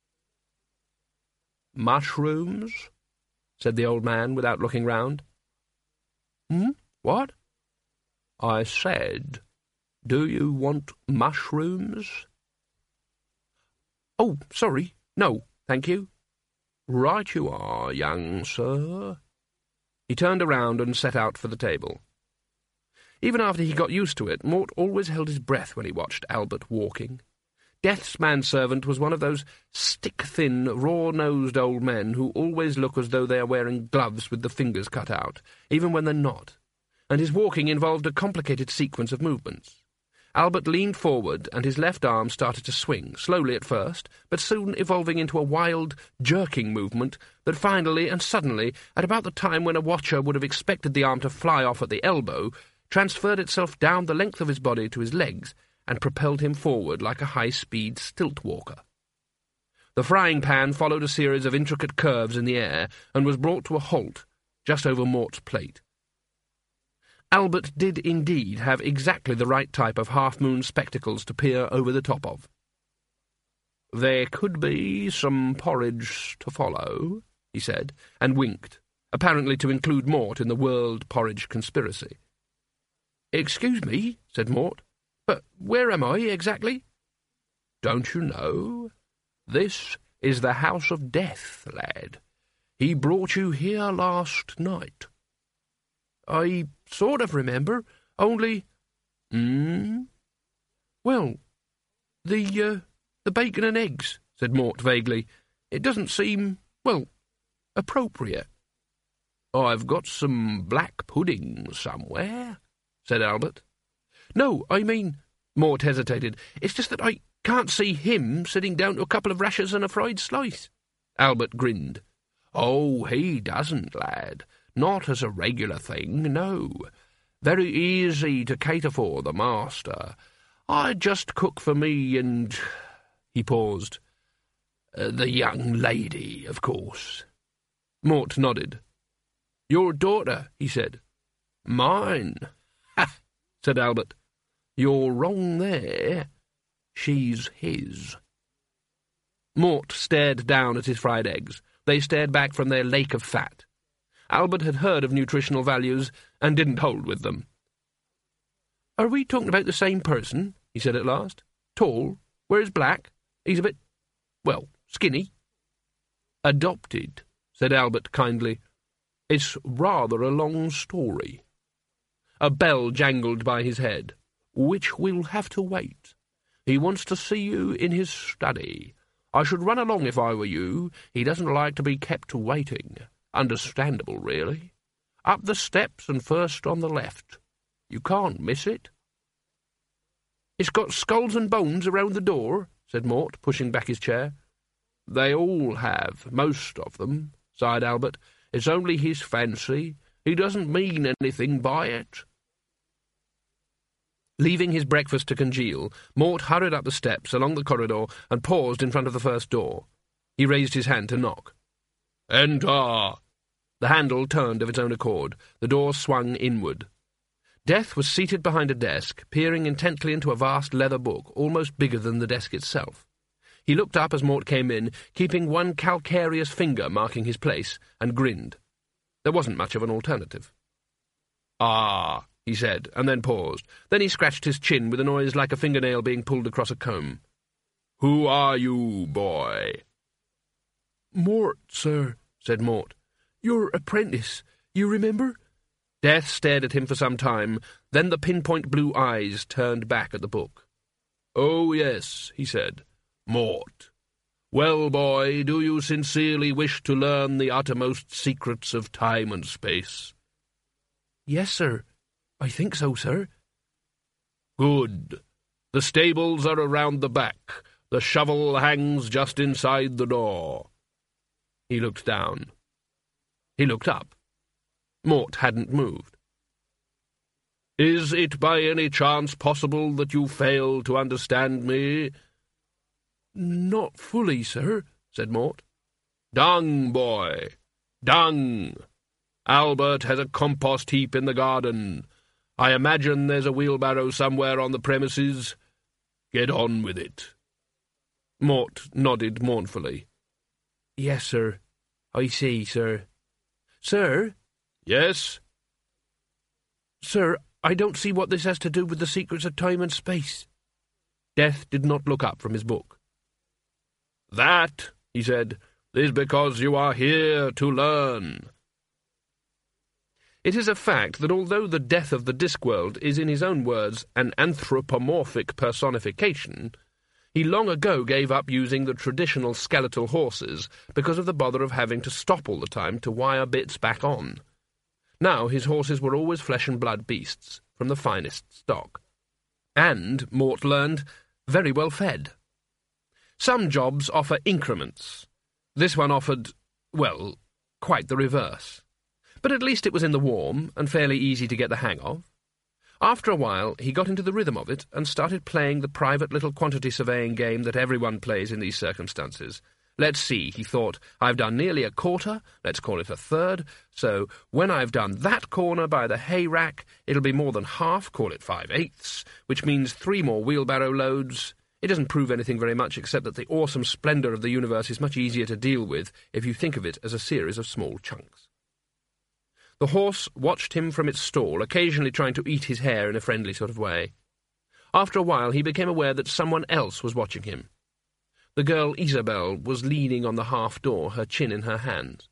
"Mushrooms?" said the old man, without looking round. "Hmm? What?" "I said, do you want mushrooms?" "Oh, sorry, no, thank you." "Right you are, young sir." He turned around and set out for the table. Even after he got used to it, Mort always held his breath when he watched Albert walking. Death's manservant was one of those stick-thin, raw-nosed old men who always look as though they are wearing gloves with the fingers cut out, even when they're not, and his walking involved a complicated sequence of movements. Albert leaned forward, and his left arm started to swing, slowly at first, but soon evolving into a wild, jerking movement that finally and suddenly, at about the time when a watcher would have expected the arm to fly off at the elbow, transferred itself down the length of his body to his legs and propelled him forward like a high-speed stilt-walker. The frying pan followed a series of intricate curves in the air and was brought to a halt just over Mort's plate. Albert did indeed have exactly the right type of half-moon spectacles to peer over the top of. "There could be some porridge to follow," he said, and winked, apparently to include Mort in the world porridge conspiracy. "Excuse me," said Mort, "but where am I, exactly?" "Don't you know? This is the House of Death, lad. He brought you here last night." "I sort of remember, only—" "Hmm? "Well, the, uh, the bacon and eggs," said Mort vaguely. "It doesn't seem, well, appropriate." "I've got some black pudding somewhere," said Albert. "No, I mean—" Mort hesitated. "It's just that I can't see him sitting down to a couple of rashers and a fried slice." Albert grinned. "Oh, he doesn't, lad. Not as a regular thing, no. Very easy to cater for, the master. I just cook for me and—" He paused. Uh, "the young lady, of course." Mort nodded. "Your daughter," he said. "Mine." "Ha!" said Albert. "You're wrong there. She's his." Mort stared down at his fried eggs. They stared back from their lake of fat. Albert had heard of nutritional values and didn't hold with them. "Are we talking about the same person?" he said at last. "Tall, wears black, he's a bit, well, skinny." "Adopted," said Albert kindly. "It's rather a long story." A bell jangled by his head. "Which will have to wait. He wants to see you in his study. I should run along if I were you. He doesn't like to be kept waiting. Understandable, really. Up the steps and first on the left. You can't miss it." "It's got skulls and bones around the door," said Mort, pushing back his chair. "They all have, most of them," sighed Albert. "It's only his fancy. He doesn't mean anything by it." Leaving his breakfast to congeal, Mort hurried up the steps along the corridor and paused in front of the first door. He raised his hand to knock. "Enter!" The handle turned of its own accord. The door swung inward. Death was seated behind a desk, peering intently into a vast leather book, almost bigger than the desk itself. He looked up as Mort came in, keeping one calcareous finger marking his place, and grinned. There wasn't much of an alternative. "Ah," he said, and then paused. Then he scratched his chin with a noise like a fingernail being pulled across a comb. "Who are you, boy?" "Mort, sir," said Mort. "Your apprentice, you remember?" Death stared at him for some time, then the pinpoint blue eyes turned back at the book. "Oh, yes," he said. "Mort. Well, boy, do you sincerely wish to learn the uttermost secrets of time and space?" "Yes, sir. I think so, sir." "Good. The stables are around the back. The shovel hangs just inside the door." He looked down. He looked up. Mort hadn't moved. "Is it by any chance possible that you fail to understand me?" "Not fully, sir," said Mort. "Dung, boy, dung. Albert has a compost heap in the garden. I imagine there's a wheelbarrow somewhere on the premises. Get on with it." Mort nodded mournfully. "Yes, sir. I see, sir." "Sir?" "Yes?" "Sir, I don't see what this has to do with the secrets of time and space." Death did not look up from his book. "That," he said, "is because you are here to learn." It is a fact that although the death of the Discworld is, in his own words, an anthropomorphic personification, he long ago gave up using the traditional skeletal horses because of the bother of having to stop all the time to wire bits back on. Now his horses were always flesh-and-blood beasts, from the finest stock. And, Mort learned, very well fed. Some jobs offer increments. This one offered, well, quite the reverse. But at least it was in the warm, and fairly easy to get the hang of. After a while, he got into the rhythm of it, and started playing the private little quantity-surveying game that everyone plays in these circumstances. Let's see, he thought, I've done nearly a quarter, let's call it a third, so when I've done that corner by the hay rack, it'll be more than half, call it five-eighths, which means three more wheelbarrow loads. It doesn't prove anything very much, except that the awesome splendour of the universe is much easier to deal with if you think of it as a series of small chunks. The horse watched him from its stall, occasionally trying to eat his hair in a friendly sort of way. After a while he became aware that someone else was watching him. The girl Isabel was leaning on the half-door, her chin in her hands.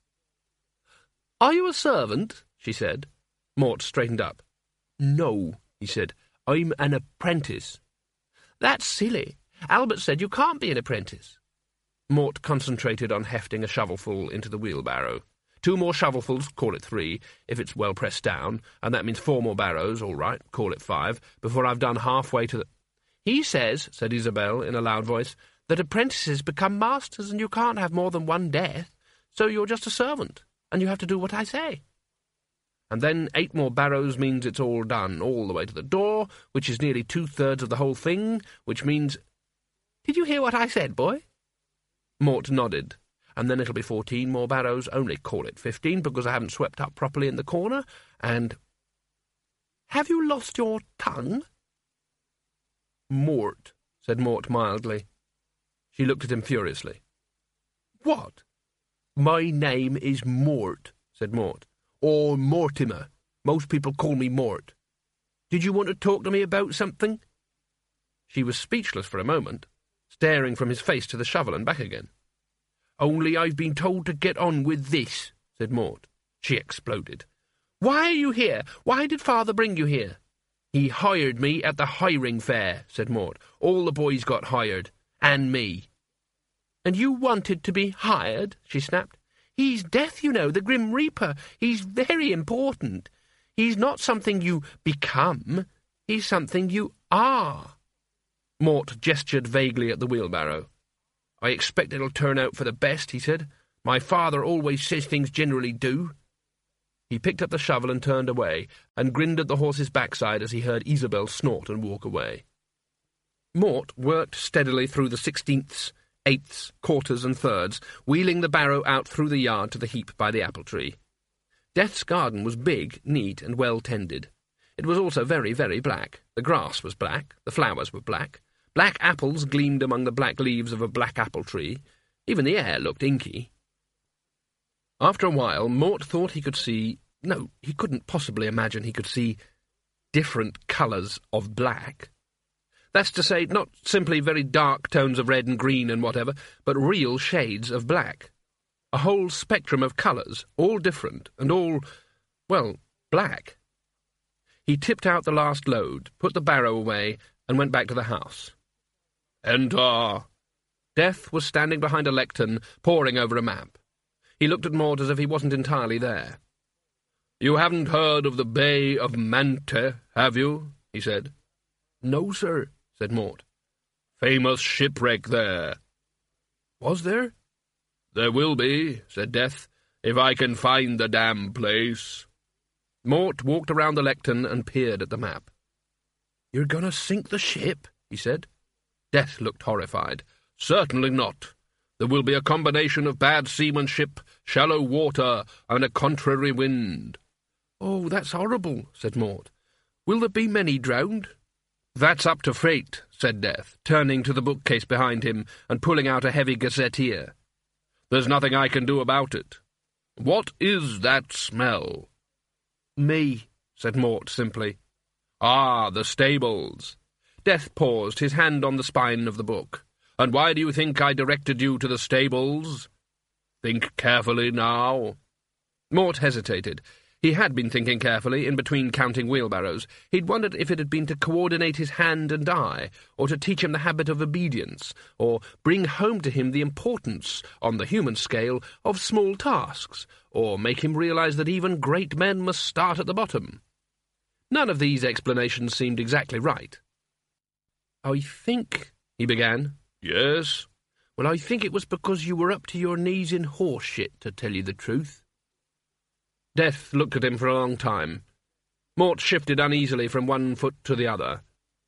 "Are you a servant?" she said. Mort straightened up. "No," he said. "I'm an apprentice." "That's silly. Albert said you can't be an apprentice." Mort concentrated on hefting a shovelful into the wheelbarrow. Two more shovelfuls, call it three, if it's well pressed down, and that means four more barrows, all right, call it five, before I've done halfway to the... "He says," said Isabel in a loud voice, "that apprentices become masters and you can't have more than one death, so you're just a servant, and you have to do what I say." And then eight more barrows means it's all done, all the way to the door, which is nearly two-thirds of the whole thing, which means... "Did you hear what I said, boy?" Mort nodded. "And then it'll be fourteen more barrows, only call it fifteen, because I haven't swept up properly in the corner, and... Have you lost your tongue?" "Mort," said Mort mildly. She looked at him furiously. "What?" "My name is Mort," said Mort. "Or Mortimer. Most people call me Mort. Did you want to talk to me about something?" She was speechless for a moment, staring from his face to the shovel and back again. "Only I've been told to get on with this," said Mort. She exploded. "Why are you here? Why did Father bring you here?" "He hired me at the hiring fair," said Mort. "All the boys got hired. And me." "And you wanted to be hired?" she snapped. "He's Death, you know, the Grim Reaper. He's very important. He's not something you become. He's something you are." Mort gestured vaguely at the wheelbarrow. "I expect it'll turn out for the best," he said. "My father always says things generally do." He picked up the shovel and turned away, and grinned at the horse's backside as he heard Isabel snort and walk away. Mort worked steadily through the sixteenths, eighths, quarters, and thirds, wheeling the barrow out through the yard to the heap by the apple tree. Death's garden was big, neat, and well tended. It was also very, very black. The grass was black, the flowers were black, black apples gleamed among the black leaves of a black apple tree. Even the air looked inky. After a while, Mort thought he could see... No, he couldn't possibly imagine he could see different colours of black. That's to say, not simply very dark tones of red and green and whatever, but real shades of black. A whole spectrum of colours, all different, and all, well, black. He tipped out the last load, put the barrow away, and went back to the house. Enter! Death was standing behind a lectern, poring over a map. He looked at Mort as if he wasn't entirely there. "You haven't heard of the Bay of Manti, have you?" he said. "No, sir," said Mort. "Famous shipwreck there." "Was there?" "There will be," said Death, "if I can find the damn place." Mort walked around the lectern and peered at the map. "You're going to sink the ship?" he said. Death looked horrified. "Certainly not. There will be a combination of bad seamanship, shallow water, and a contrary wind." "Oh, that's horrible," said Mort. "Will there be many drowned?" "That's up to fate," said Death, turning to the bookcase behind him and pulling out a heavy gazetteer. "There's nothing I can do about it. What is that smell?" "Me," said Mort simply. "Ah, the stables." Death paused, his hand on the spine of the book. "And why do you think I directed you to the stables? Think carefully now." Mort hesitated. He had been thinking carefully, in between counting wheelbarrows. He'd wondered if it had been to coordinate his hand and eye, or to teach him the habit of obedience, or bring home to him the importance, on the human scale, of small tasks, or make him realize that even great men must start at the bottom. None of these explanations seemed exactly right. "I think," he began. "Yes?" "Well, I think it was because you were up to your knees in horse shit, to tell you the truth." Death looked at him for a long time. Mort shifted uneasily from one foot to the other.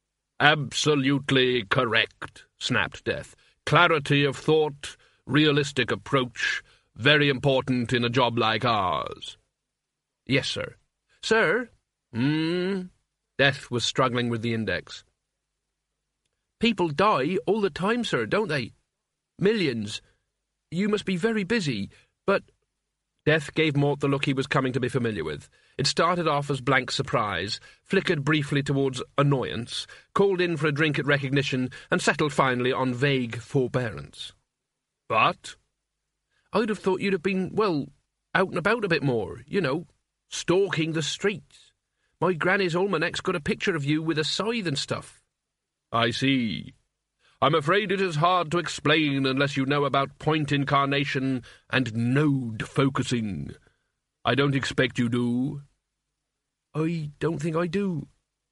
"Absolutely correct," snapped Death. "Clarity of thought, realistic approach, very important in a job like ours." "Yes, sir." "Sir?" Hmm. Death was struggling with the index. "People die all the time, sir, don't they? Millions. You must be very busy, but—" Death gave Mort the look he was coming to be familiar with. It started off as blank surprise, flickered briefly towards annoyance, called in for a drink at recognition, and settled finally on vague forbearance. "But?" "I'd have thought you'd have been, well, out and about a bit more, you know, stalking the streets. My granny's almanac's got a picture of you with a scythe and stuff." "I see. I'm afraid it is hard to explain unless you know about point incarnation and node focusing. I don't expect you do." "I don't think I do."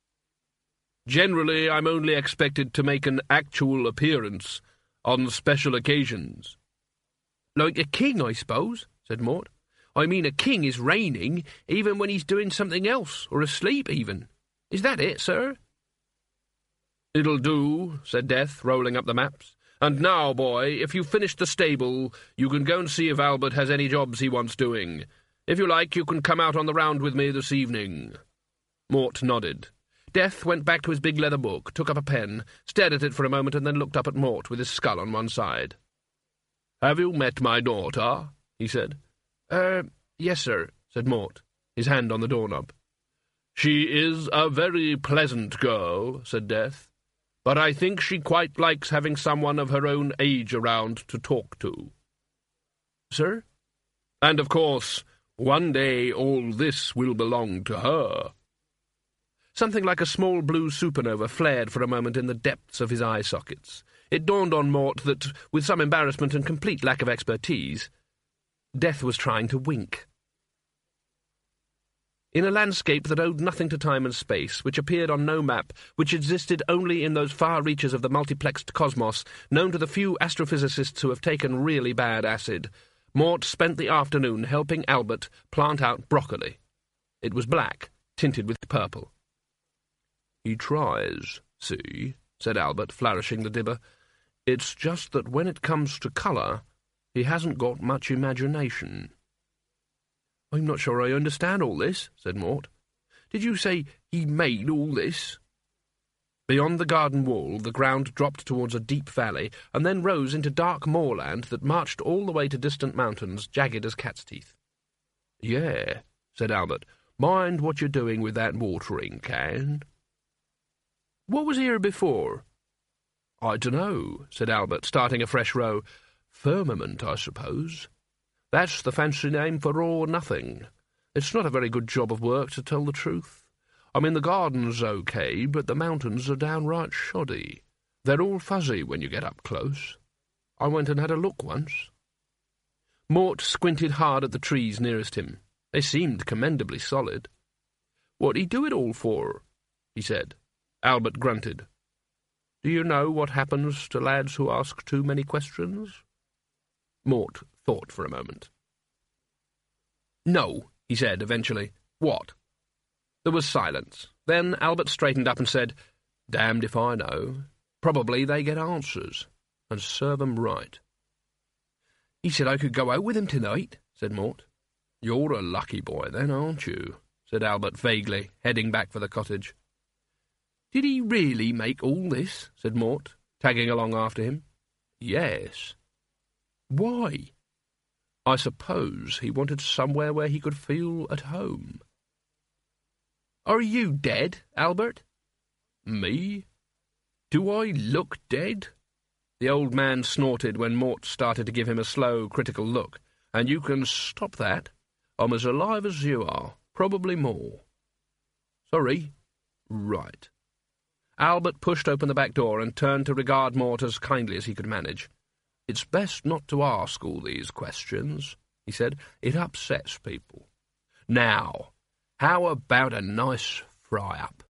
"Generally, I'm only expected to make an actual appearance on special occasions." "Like a king, I suppose," said Mort. "I mean, a king is reigning even when he's doing something else, or asleep even. Is that it, sir?" "It'll do," said Death, rolling up the maps. "And now, boy, if you've finished the stable, you can go and see if Albert has any jobs he wants doing. If you like, you can come out on the round with me this evening." Mort nodded. Death went back to his big leather book, took up a pen, stared at it for a moment, and then looked up at Mort with his skull on one side. "Have you met my daughter?" he said. Er, yes, sir," said Mort, his hand on the doorknob. "She is a very pleasant girl," said Death. "But I think she quite likes having someone of her own age around to talk to." "Sir?" "And, of course, one day all this will belong to her." Something like a small blue supernova flared for a moment in the depths of his eye sockets. It dawned on Mort that, with some embarrassment and complete lack of expertise, Death was trying to wink. In a landscape that owed nothing to time and space, which appeared on no map, which existed only in those far reaches of the multiplexed cosmos, known to the few astrophysicists who have taken really bad acid, Mort spent the afternoon helping Albert plant out broccoli. It was black, tinted with purple. "He tries, see," said Albert, flourishing the dibber. "It's just that when it comes to colour, he hasn't got much imagination." "I'm not sure I understand all this," said Mort. "Did you say he made all this?" Beyond the garden wall, the ground dropped towards a deep valley, and then rose into dark moorland that marched all the way to distant mountains, jagged as cat's teeth. "Yeah," said Albert. "Mind what you're doing with that watering can." "What was here before?" "I dunno," said Albert, starting a fresh row. "Firmament, I suppose. That's the fancy name for all or nothing. It's not a very good job of work, to tell the truth. I mean, the garden's okay, but the mountains are downright shoddy. They're all fuzzy when you get up close. I went and had a look once." Mort squinted hard at the trees nearest him. They seemed commendably solid. "What'd he do it all for?" he said. Albert grunted. "Do you know what happens to lads who ask too many questions?" Mort thought for a moment. "No," he said eventually. "What?" There was silence. Then Albert straightened up and said, "Damned if I know. Probably they get answers, and serve 'em right." "He said I could go out with him tonight," said Mort. "You're a lucky boy, then, aren't you?" said Albert vaguely, heading back for the cottage. "Did he really make all this?" said Mort, tagging along after him. "Yes." "Why?" "I suppose he wanted somewhere where he could feel at home." "Are you dead, Albert?" "Me? Do I look dead?" The old man snorted when Mort started to give him a slow, critical look. "And you can stop that. I'm as alive as you are, probably more." "Sorry." "Right." Albert pushed open the back door and turned to regard Mort as kindly as he could manage. "It's best not to ask all these questions," he said. "It upsets people. Now, how about a nice fry-up?"